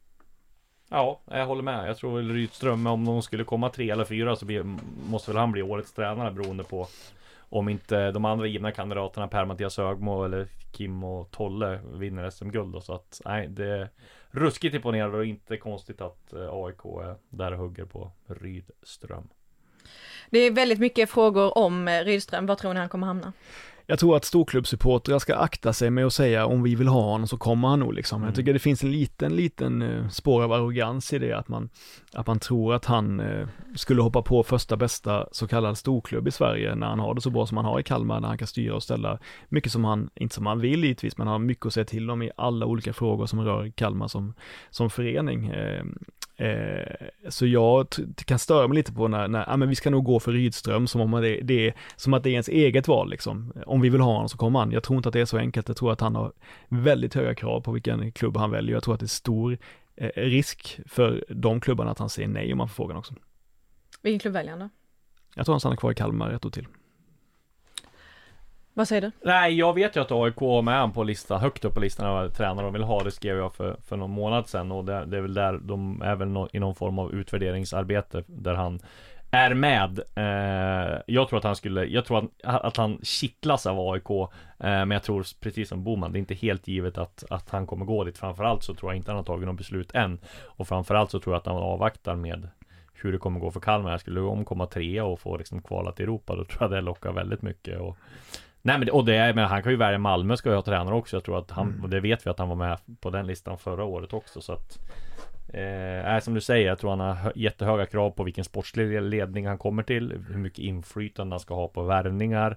Ja, jag håller med. Jag tror väl Rydström, om de skulle komma 3 eller 4 så måste väl han bli årets tränare, beroende på om inte de andra givna kandidaterna Per-Mattias Högmo eller Kim och Tolle vinner SM-guld. Så att nej, det är ruskigt imponerande, och inte konstigt att AIK är där och hugger på Rydström. Det är väldigt mycket frågor om Rydström. Var tror ni han kommer hamna? Jag tror att storklubbssupportrar ska akta sig med att säga om vi vill ha honom så kommer han nog liksom. Jag tycker det finns en liten spår av arrogans i det, att man tror att han skulle hoppa på första bästa så kallad storklubb i Sverige när han har det så bra som han har i Kalmar, när han kan styra och ställa mycket inte som han vill givetvis, men han har mycket att säga till om i alla olika frågor som rör Kalmar som förening. Så jag kan störa mig lite på när men vi ska nog gå för Rydström som om det är som att det är ens eget val liksom. Om vi vill ha honom så kommer han. Jag tror inte att det är så enkelt. Jag tror att han har väldigt höga krav på vilken klubb han väljer. Jag tror att det är stor risk för de klubbarna att han säger nej om han får frågan också. Vilken klubb väljer han då? Jag tror han stannar kvar i Kalmar ett år till. Vad säger du? Nej, jag vet ju att AIK är med på listan, högt upp på listan av tränare de vill ha. Det skrev jag för någon månad sedan, och det är väl där de är väl i någon form av utvärderingsarbete där han är med. Jag tror att han kittlas av AIK, men jag tror precis som Boman, det är inte helt givet att han kommer gå dit. Framförallt så tror jag inte han har tagit något beslut än, och framförallt så tror jag att han avvaktar med hur det kommer gå för Kalmar. Jag skulle komma 3 och få liksom kvala till Europa, då tror jag det lockar väldigt mycket. Men han kan ju välja Malmö, ska jag ha tränare också. Jag tror att och det vet vi att han var med på den listan förra året också, så att som du säger, jag tror han har jättehöga krav på vilken sportslig ledning han kommer till, hur mycket inflytande han ska ha på värvningar,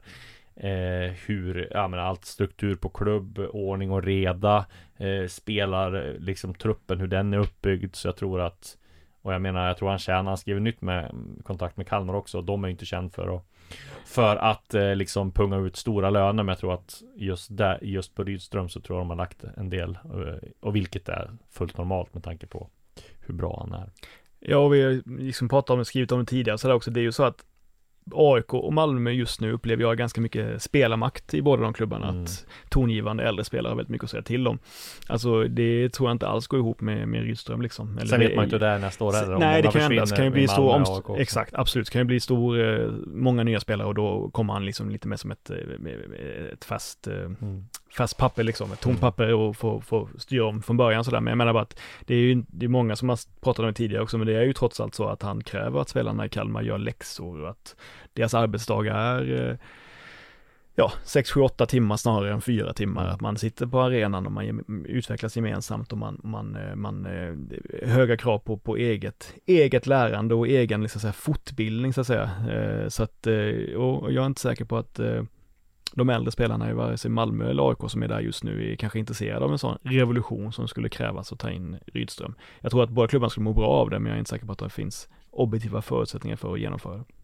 allt struktur på klubb, ordning och reda, spelar liksom truppen, hur den är uppbyggd. Så jag tror att, och jag tror han skriver nytt med kontakt med Kalmar också, och de är inte känd för att liksom punga ut stora löner, men jag tror att just på Rydström så tror jag de har lagt en del, och vilket är fullt normalt med tanke på hur bra han är. Ja, och vi har liksom pratat om det, skrivit om det tidigare, så det är ju så att AIK och Malmö just nu upplever jag ganska mycket spelarmakt i båda de klubbarna, att tongivande äldre spelare har väldigt mycket att säga till om. Alltså det tror jag inte alls går ihop med Rydström liksom. Sen vet man inte hur det är nästa år heller. Nej, det kan ändras. Det kan ju bli stor exakt, absolut. Det kan ju bli många nya spelare, och då kommer han liksom lite mer som ett fast papper liksom, ett tomt papper, och få styra om från början sådär. Men jag menar bara att det är många som har pratat om det tidigare också, men det är ju trots allt så att han kräver att spelarna i Kalmar gör läxor, och att deras arbetsdagar är 6-8 timmar snarare än 4 timmar, att man sitter på arenan och man utvecklas gemensamt, och man höga krav på eget lärande och egen liksom, så här, fortbildning så att säga. Så att, och jag är inte säker på att de äldre spelarna i vare sig Malmö eller AIK som är där just nu är kanske intresserade av en sån revolution som skulle krävas att ta in Rydström. Jag tror att båda klubbarna skulle må bra av det, men jag är inte säker på att det finns objektiva förutsättningar för att genomföra det.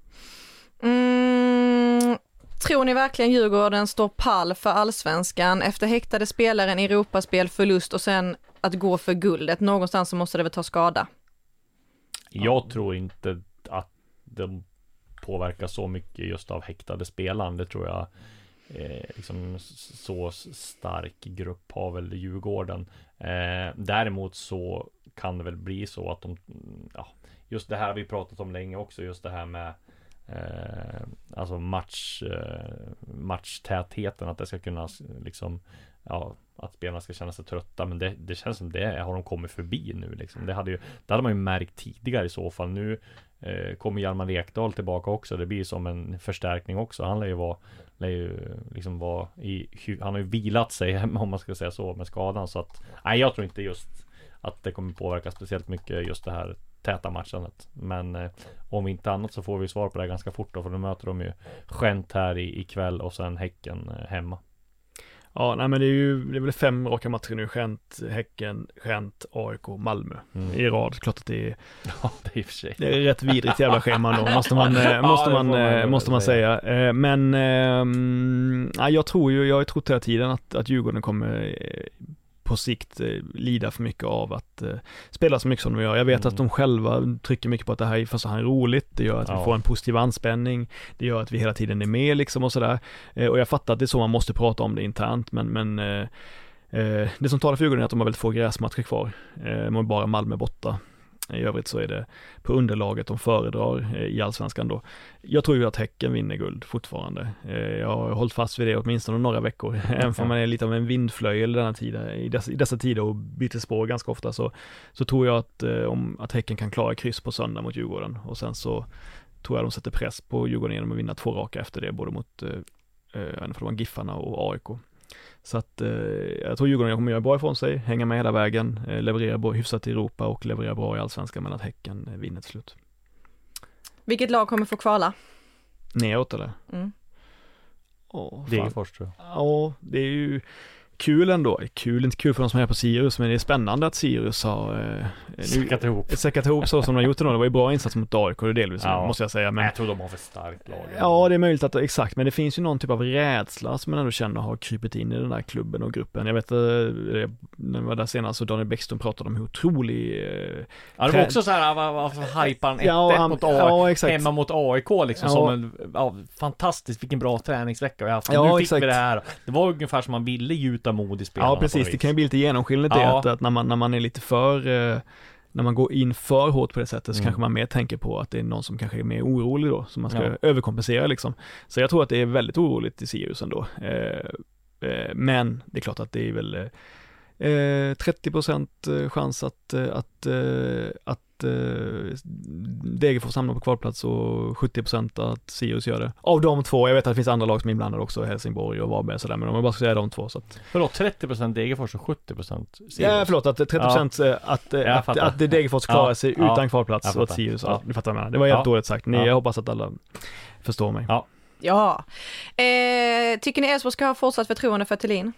Tror ni verkligen Djurgården står pall för allsvenskan efter häktade spelaren i Europaspel, förlust och sen att gå för guldet? Någonstans så måste det väl ta skada. Jag tror inte att de påverkar så mycket just av häktade spelaren. Det tror jag liksom så stark grupp har väl Djurgården. Däremot så kan det väl bli så att just det här vi pratat om länge också, just det här med alltså matchtätheten, att det ska kunna liksom, att spelarna ska känna sig trötta, men det känns som det har de kommit förbi nu liksom. Det hade man ju märkt tidigare i så fall. Nu kommer Hjalmar Ekdal tillbaka också, det blir som en förstärkning också. Han han har ju vilat sig, om man ska säga så, med skadan, så att jag tror inte just att det kommer påverka speciellt mycket just det här täta matchandet. Men om inte annat så får vi svar på det ganska fort då, för då möter de ju Gent här ikväll och sen Häcken hemma. Ja, nej, men det är väl 5 raka matcher nu. Häcken, AIK, Malmö i rad. Klart att det är i och för sig. Det är rätt vidrigt jävla schema då, måste man säga. Men jag tror hela tiden att Djurgården kommer på sikt lida för mycket av att spela så mycket som de gör. Jag vet att de själva trycker mycket på att det här i första hand är roligt. Det gör att vi får en positiv anspänning. Det gör att vi hela tiden är med liksom och sådär. Och jag fattar att det är så man måste prata om det internt, men det som talar för Djurgården är att de har väldigt få gräsmatcher kvar. De har bara Malmö borta. I övrigt så är det på underlaget de föredrar i allsvenskan då. Jag tror ju att Häcken vinner guld fortfarande. Jag har hållit fast vid det åtminstone några veckor. Även om man är lite av en vindflöjel i dessa tider och byter spår ganska ofta, så tror jag att Häcken kan klara kryss på söndag mot Djurgården. Och sen så tror jag de sätter press på Djurgården genom att vinna 2 raka efter det, både mot Giffarna och AIK. Så att jag tror Djurgården kommer göra bra ifrån sig, hänga med hela vägen, leverera hyfsat i Europa och leverera bra i Allsvenskan, men att Häcken vinner till slut. Vilket lag kommer få kvala? Neråt eller? Degerfors tror jag. Ja, det är ju kul ändå. Inte kul för de som är på Sirius, men det är spännande att Sirius har säckat ihop så som de har gjort det. Det var ju bra insats mot AIK och delvis, måste jag säga. Men jag tror de har för starkt lag. Ja, det är möjligt att exakt, men det finns ju någon typ av rädsla som man ändå känner har krypit in i den där klubben och gruppen. Jag vet, när jag var där senast så Daniel Bäckström pratade om hur otrolig... det var också så här, varför hypar han 1-1 mot AIK, hemma mot AIK liksom, som en fantastiskt, vilken bra träningsvecka vi har haft. Nu fick vi det här. Det var ungefär som man ville gjuta mod i spelarna. Ja, precis. Det kan ju bli lite genomskinligt att när man är lite för när man går in för hårt på det sättet så kanske man mer tänker på att det är någon som kanske är mer orolig då, som man ska överkompensera liksom. Så jag tror att det är väldigt oroligt i Sirius ändå. Men det är klart att det är väl 30% chans att Degerfors hamnar på kvalplats och 70% att Sirius gör det. Av de två, jag vet att det finns andra lag som är inblandade också, Helsingborg och Varberg och sådär, men om jag bara ska säga de två så att... Förlåt, 30% Degerfors och 70% Sirius? Ja, förlåt, att 30% att Degerfors klarar sig utan kvalplats och att Sirius, du fattar vad jag menar. Det var helt dåligt sagt. Jag hoppas att alla förstår mig. Ja. Tycker ni Elfsborg ska ha fortsatt förtroende för Thelin?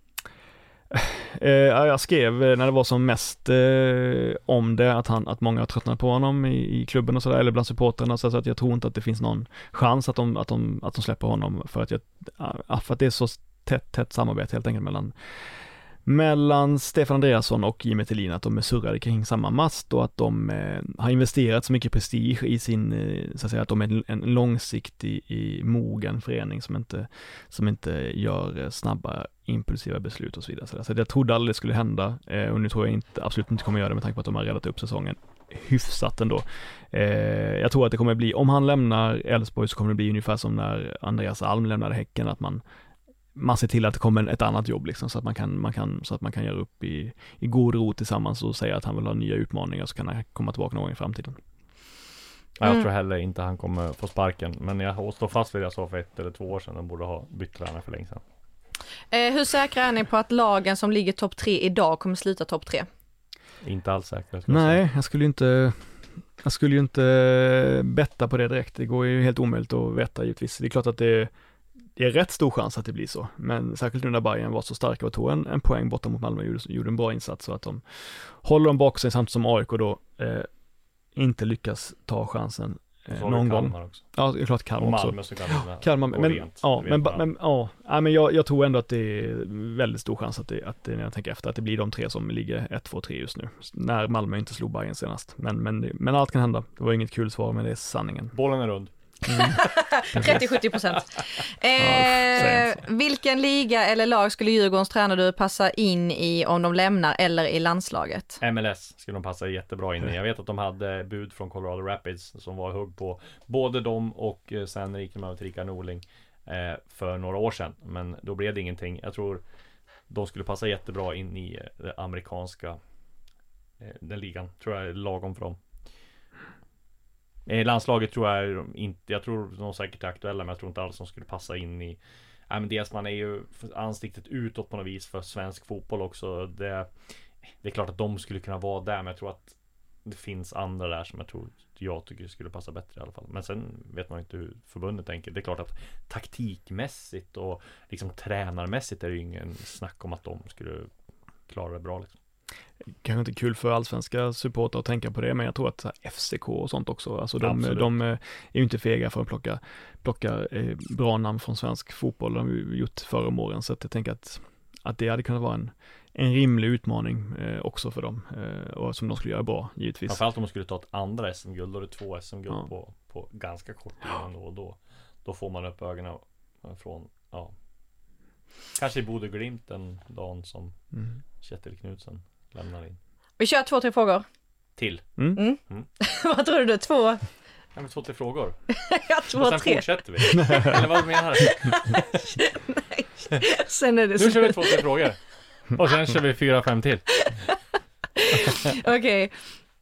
Jag skrev när det var som mest om det att många har tröttnat på honom i klubben och sådär, eller bland supporterna, så att jag tror inte att det finns någon chans att de släpper honom, för att det är så tätt samarbete helt enkelt mellan Stefan Andreasson och Jimmy Thelin, att de är surrade kring samma mast och att de har investerat så mycket prestige i sin, så att säga, att de är en långsiktig mogen förening som inte gör snabba impulsiva beslut och så vidare. Så jag trodde aldrig det skulle hända, och nu tror jag absolut inte kommer göra det med tanke på att de har räddat upp säsongen hyfsat ändå. Jag tror att det kommer bli, om han lämnar Elfsborg så kommer det bli ungefär som när Andreas Alm lämnade Häcken, att man ser till att det kommer ett annat jobb liksom, så att man kan göra upp i god ro tillsammans och säga att han vill ha nya utmaningar, så kan han komma tillbaka någon gång i framtiden. Jag tror heller inte han kommer få sparken, men jag står fast vid det jag sa för 1 eller 2 år sedan. De borde ha bytt tränare för länge sedan. Hur säkra är ni på att lagen som ligger topp 3 idag kommer sluta topp 3? Inte alls säkra. Nej, jag skulle ju inte betta på det direkt. Det går ju helt omöjligt att veta givetvis. Det är klart att det är rätt stor chans att det blir så, men särskilt nu när Bayern var så starka och tog en poäng borta mot Malmö och gjorde en bra insats, så att de håller dem bak sig, samtidigt som AIK då inte lyckas ta chansen någon gång. Också. Ja, det är klart Kalmar också. Malmö så kan men jag tror ändå att det är väldigt stor chans att det, när jag tänker efter, att det blir de 3 som ligger 1, 2, 3 just nu, när Malmö inte slog Bayern senast. Men allt kan hända. Det var inget kul svar, men det är sanningen. Bollen är rund. 30-70%. Vilken liga eller lag skulle Djurgårdens tränare passa in i om de lämnar, eller i landslaget? MLS skulle de passa jättebra in i. Jag vet att de hade bud från Colorado Rapids som var hugg på både dem och sen gick de över till Rickard Norling för några år sedan, men då blev det ingenting. Jag tror de skulle passa jättebra in i det amerikanska den ligan, tror jag är lagom för dem. Landslaget tror jag inte, jag tror de säkert är aktuella, men jag tror inte alls de skulle passa in i. Men dels man är ju ansiktet utåt på något vis för svensk fotboll också. Det är klart att de skulle kunna vara där, men jag tror att det finns andra där som jag tycker skulle passa bättre i alla fall. Men sen vet man inte hur förbundet tänker. Det är klart att taktikmässigt och liksom tränarmässigt är det ju ingen snack om att de skulle klara det bra liksom. Kanske inte kul för allsvenska supporter att tänka på det, men jag tror att FCK och sånt också, alltså de är ju inte fega för att plocka bra namn från svensk fotboll. De har ju gjort förra om åren, så att jag tänker att det hade kunnat vara en rimlig utmaning också för dem, och som de skulle göra bra givetvis. Framförallt om de skulle ta ett andra SM-guld, då är det 2 SM-guld på ganska kort tid, och då får man upp ögonen från kanske i Bodø Glimt den dagen som Kjetil Knutsen lämnar in. Vi kör 2-3 frågor. Till. Vad tror du? 2? Ja, men 2-3 frågor. Ja, 2-3. Och sen fortsätter vi. Eller vad menar du? Nej. Sen är det nu kör vi 2-3 frågor. Och sen kör vi 4-5 till. Okej.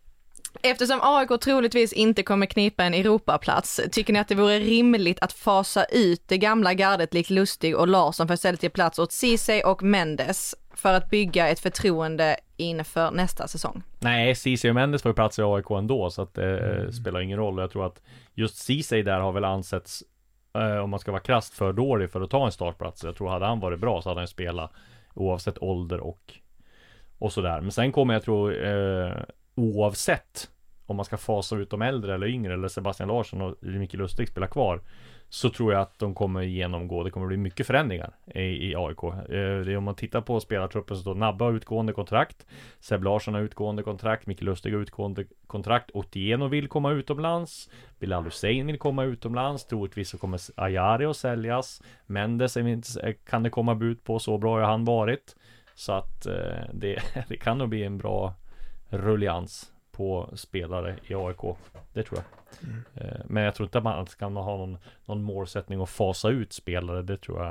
Eftersom AIK troligtvis inte kommer knipa en Europaplats, tycker ni att det vore rimligt att fasa ut det gamla gardet likt Lustig och Larsson för att ställa till plats åt Ceesay och Mendes för att bygga ett förtroende inför nästa säsong? Nej, Ceesay och Mendes får ju plats i AIK ändå, så att det spelar ingen roll. Jag tror att just Ceesay där har väl ansetts, om man ska vara krasst, för dålig för att ta en startplats. Jag tror hade han varit bra så hade han spelat oavsett ålder och sådär. Men sen kommer jag tro oavsett om man ska fasa ut de äldre eller yngre, eller Sebastian Larsson och Micke Lustig spelar kvar, så tror jag att de kommer genomgå, det kommer bli mycket förändringar i AIK. Det är, om man tittar på spelartruppen, så står Nabba har utgående kontrakt, Seb Larsson har utgående kontrakt, Micke Lustig har utgående kontrakt, Otieno vill komma utomlands, Bilal Hussein vill komma utomlands, troligtvis så kommer Ayari att säljas, Mendes kan det komma bud på, så bra har han varit, så att det kan nog bli en bra rullians på spelare i AIK, det tror jag. Men jag tror inte att man ska ha någon målsättning att fasa ut spelare, det tror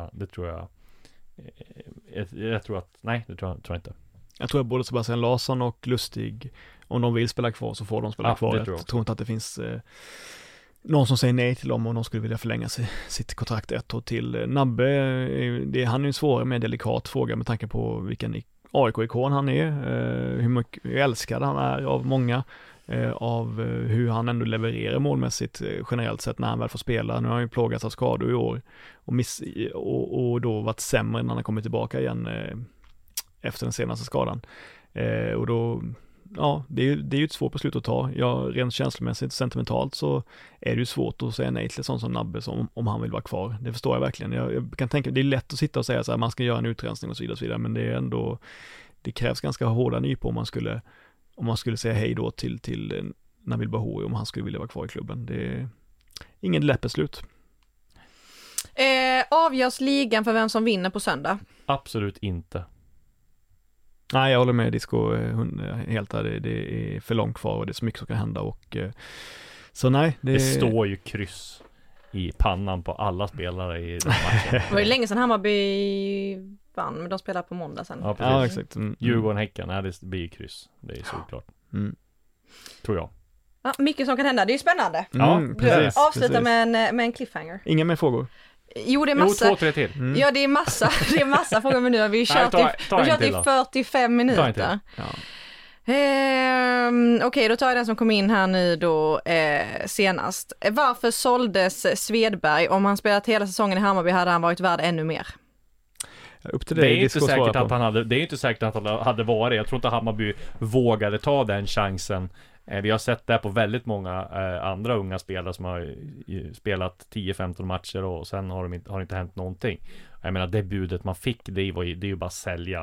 jag inte. Jag tror att både Sebastian Larsson och Lustig, om de vill spela kvar så får de spela kvar. Jag tror inte att det finns någon som säger nej till dem och de skulle vilja förlänga sitt kontrakt ett år till. Nabbe, han är en svårare, mer delikat fråga med tanke på vilken AIK-ikon han är, hur mycket älskad han är av många, av hur han ändå levererar målmässigt generellt sett när han väl får spela. Nu har han ju plågats av skador i år och då varit sämre när han har kommit tillbaka igen efter den senaste skadan. Och då, ja, det är ju ett svårt beslut att ta. Rent känslomässigt, sentimentalt så är det ju svårt att säga nej till sånt som Nabbe om han vill vara kvar. Det förstår jag verkligen. Jag kan tänka, det är lätt att sitta och säga så här, man ska göra en utrensning och så vidare, men det är ändå, det krävs ganska hårda nypor om man skulle säga hej då till Nabil Bahoui om han skulle vilja vara kvar i klubben. Det är ingen lätt beslut. Avgörs ligan för vem som vinner på söndag? Absolut inte. Nej, jag håller med Disco helt där. Det är för långt kvar och det är så mycket som kan hända och så nej. Det står ju kryss i pannan på alla spelare i den matchen. Det var ju länge sedan Hammarby vann, men de spelar på måndag sen. Ja, precis. Ja, exakt. Djurgården-Häcken, det blir kryss. Det är såklart. Tror jag. Ja, mycket som kan hända, det är ju spännande. Precis, avsluta med en cliffhanger. Inga mer frågor? Jo, det är massa. 2-3 till. Ja, det är massa frågor, men nu har vi kört i 45 minuter. Okej, då tar jag den som kom in här nu då senast. Varför såldes Svedberg? Om han spelat hela säsongen i Hammarby hade han varit värd ännu mer. Upp till det är inte säkert att han hade, det är inte säkert att han hade varit. Jag tror inte Hammarby vågade ta den chansen. Vi har sett det på väldigt många andra unga spelare som har spelat 10-15 matcher och sen har inte hänt någonting. Jag menar, det budet man fick, det är ju bara sälja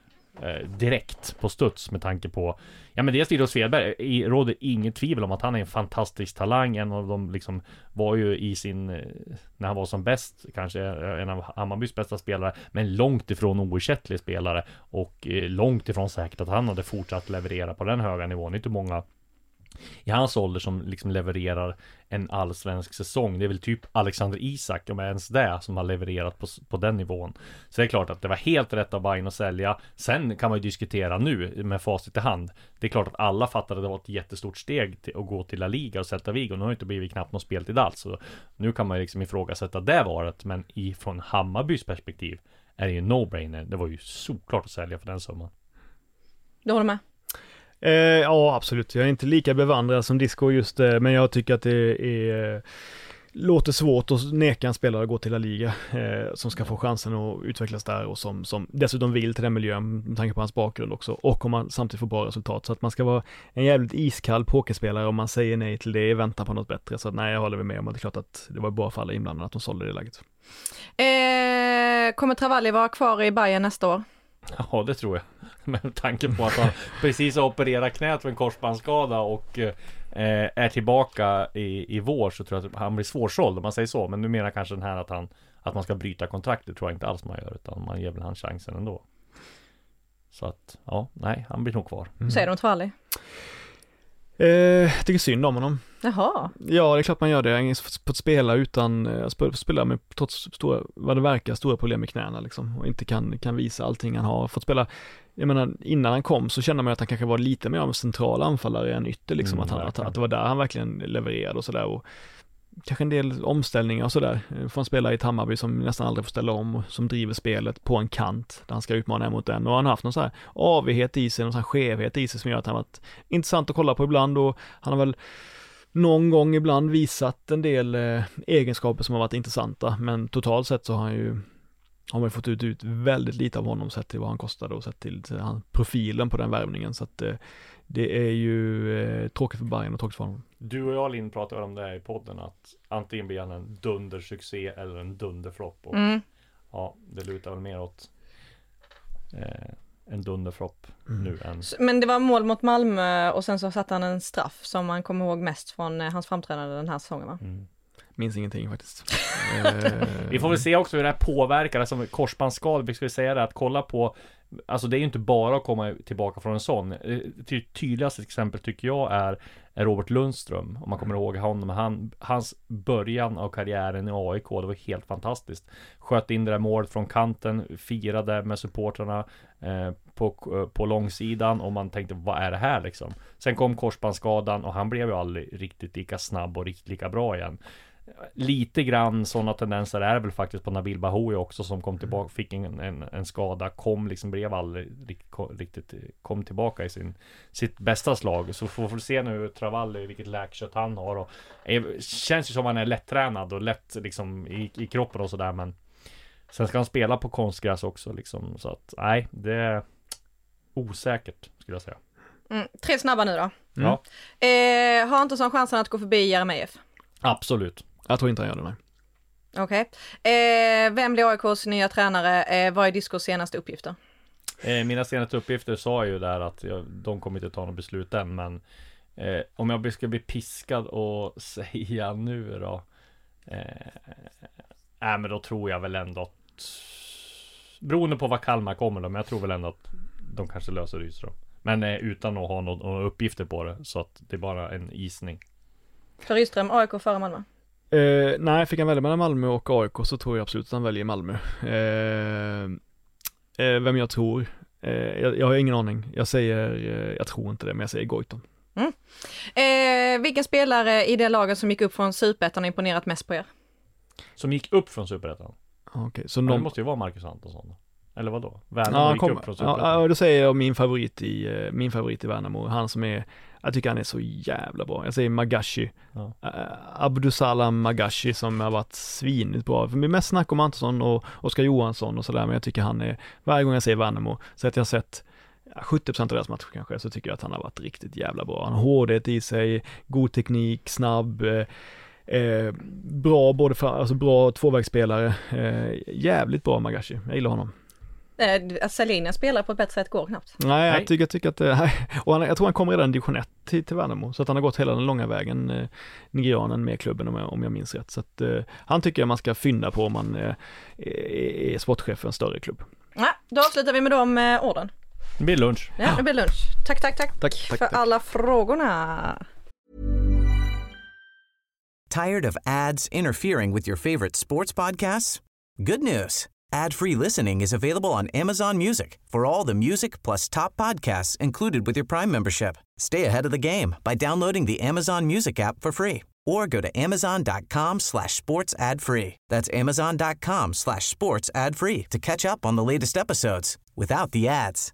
direkt på studs med tanke på, ja men dels Vidar Svedberg råder inget tvivel om att han är en fantastisk talang, en av dem liksom var ju i sin, när han var som bäst kanske en av Hammarbys bästa spelare, men långt ifrån oersättlig spelare och långt ifrån säkert att han hade fortsatt leverera på den höga nivån. Det är inte många i hans ålder som liksom levererar en allsvensk säsong. Det är väl typ Alexander Isak, om ens det, som har levererat på den nivån. Så det är klart att det var helt rätt av Bayern att sälja. Sen kan man ju diskutera nu med facit i hand. Det är klart att alla fattade att det var ett jättestort steg till att gå till La Liga och sätta Vigo. Nu har det inte blivit knappt något speltid alls. Så nu kan man ju liksom ifrågasätta det varet. Men från Hammarbys perspektiv är det ju no-brainer. Det var ju såklart att sälja för den summan. Du håller med? Ja, absolut. Jag är inte lika bevandrad som Disco just det, men jag tycker att det låter svårt att neka en spelare att gå till La Liga som ska få chansen att utvecklas där och som dessutom vill till den miljön med tanke på hans bakgrund också, och om man samtidigt får bra resultat. Så att man ska vara en jävligt iskall pokerspelare om man säger nej till det i väntan på något bättre. Så att nej, jag håller med om att det är klart att det var bra för alla inblandade att de sålde det läget. Kommer Travalli vara kvar i Bayern nästa år? Ja, det tror jag. Med tanke på att han precis har opererat knät för en korsbandsskada och är tillbaka i vår, så tror jag att han blir svårsåld om man säger så. Men nu menar kanske den här att man ska bryta kontraktet, tror jag inte alls man gör, utan man ger väl han chansen ändå. Så att, ja, nej, han blir nog kvar. Säger de Travalli? Jag tycker synd om honom. Jaha. Ja, det är klart man gör det. Jag har fått spela utan, spela med trots vad det verkar, stora problem med knäna liksom, och inte kan visa allting han har. Fått spela, jag menar, innan han kom så kände man att han kanske var lite mer av en central anfallare än ytter liksom, att det var där han verkligen levererade och sådär, och kanske en del omställningar och sådär. Får han spela i ett Hammarby som nästan aldrig får ställa om och som driver spelet på en kant där han ska utmana mot den, och han har haft någon så här avighet i sig, någon så här skevhet i sig som gör att han varit intressant att kolla på ibland, och han har väl någon gång ibland visat en del egenskaper som har varit intressanta, men totalt sett så har man fått ut väldigt lite av honom sett till vad han kostade och sett till profilen på den värvningen, så att det är ju tråkigt för Bayern och tråkigt för honom. Du och jag, Linn, pratade om det här i podden, att antingen blir han en dundersuccé eller en dunderflopp, och ja, det lutar väl mer åt en dunderflopp nu än... Men det var mål mot Malmö och sen så satte han en straff som man kommer ihåg mest från hans framträdande den här säsongen, va? Minns ingenting faktiskt. Vi får väl se också hur det här påverkar, alltså korsbandsskador, vi ska säga det, att kolla på, alltså det är ju inte bara att komma tillbaka från en sån. Det tydligaste exempel tycker jag är Robert Lundström, om man kommer ihåg honom. Hans början av karriären i AIK, det var helt fantastiskt. Sköt in det där målet från kanten, firade med supportrarna på långsidan, och man tänkte, vad är det här liksom? Sen kom korsbandsskadan och han blev ju aldrig riktigt lika snabb och riktigt lika bra igen. Lite grann sådana tendenser är väl faktiskt på Nabil Bahoui också, som kom tillbaka, fick en skada, blev aldrig riktigt kom tillbaka i sitt bästa slag. Så får vi se nu Travalli, vilket läkkött han har, och känns ju som han är lättränad och lätt liksom i kroppen och sådär, men sen ska han spela på konstgräs också liksom, så att nej, det är osäkert skulle jag säga. 3 snabba nu då. Ja. Har inte sån chansen att gå förbi Jeremejeff? Absolut. Jag tror inte han gör det, nej. Okej. Vem blir AIKs nya tränare? Vad är Discos senaste uppgifter? Mina senaste uppgifter sa ju där att de kommer inte ta något beslut än, men om jag ska bli piskad och säga nu då, men då tror jag väl ändå att, beroende på vad Kalmar kommer då, men jag tror väl ändå att de kanske löser Rydström, men utan att ha några uppgifter på det, så att det är bara en gissning. För Rydström, AIK före Malmö? Nej, fick han välja mellan Malmö och AIK så tror jag absolut att han väljer Malmö. Vem jag tror, jag har ingen aning. Jag tror inte det, men jag säger Goitom. Vilken spelare i det laget som gick upp från Superettan har imponerat mest på er? Som gick upp från Superettan? Okej, så det måste ju vara Marcus Antonsson då. Eller vad då? Värnamo gick upp från Superettan. Ja, då säger jag min favorit i Värnamo. Han som är, jag tycker han är så jävla bra. Jag säger Magashi. Ja. Abdusalam Magashi, som har varit svinigt bra. För det är mest snack om Antonsson och Oskar Johansson och sådär, men jag tycker han är, varje gång jag säger Värnamo, så att jag har sett 70% av deras matcher kanske, så tycker jag att han har varit riktigt jävla bra. Han har hårdhet i sig, god teknik, snabb, bra bra tvåvägsspelare, jävligt bra Magashi. Jag gillar honom. Selina spelar på ett bättre sätt går knappt. Nej, jag tycker att och jag tror han kommer redan division 1 till Värnamo, så att han har gått hela den långa vägen, nigerianen med klubben om jag minns rätt, så att han tycker jag man ska fynda på om man är sportchef för en större klubb. Ja, då avslutar vi med de orden. Det blir lunch. Ja, det blir lunch. Tack för alla frågorna. Tired of ads interfering with your favorite sports podcasts? Good news. Ad-free listening is available on Amazon Music for all the music plus top podcasts included with your Prime membership. Stay ahead of the game by downloading the Amazon Music app for free or go to amazon.com/sports ad free. That's amazon.com/sports ad free to catch up on the latest episodes without the ads.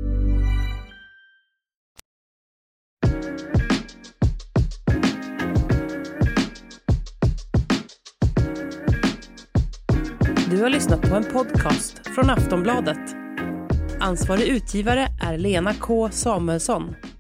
Du har lyssnat på en podcast från Aftonbladet. Ansvarig utgivare är Lena K. Samuelsson.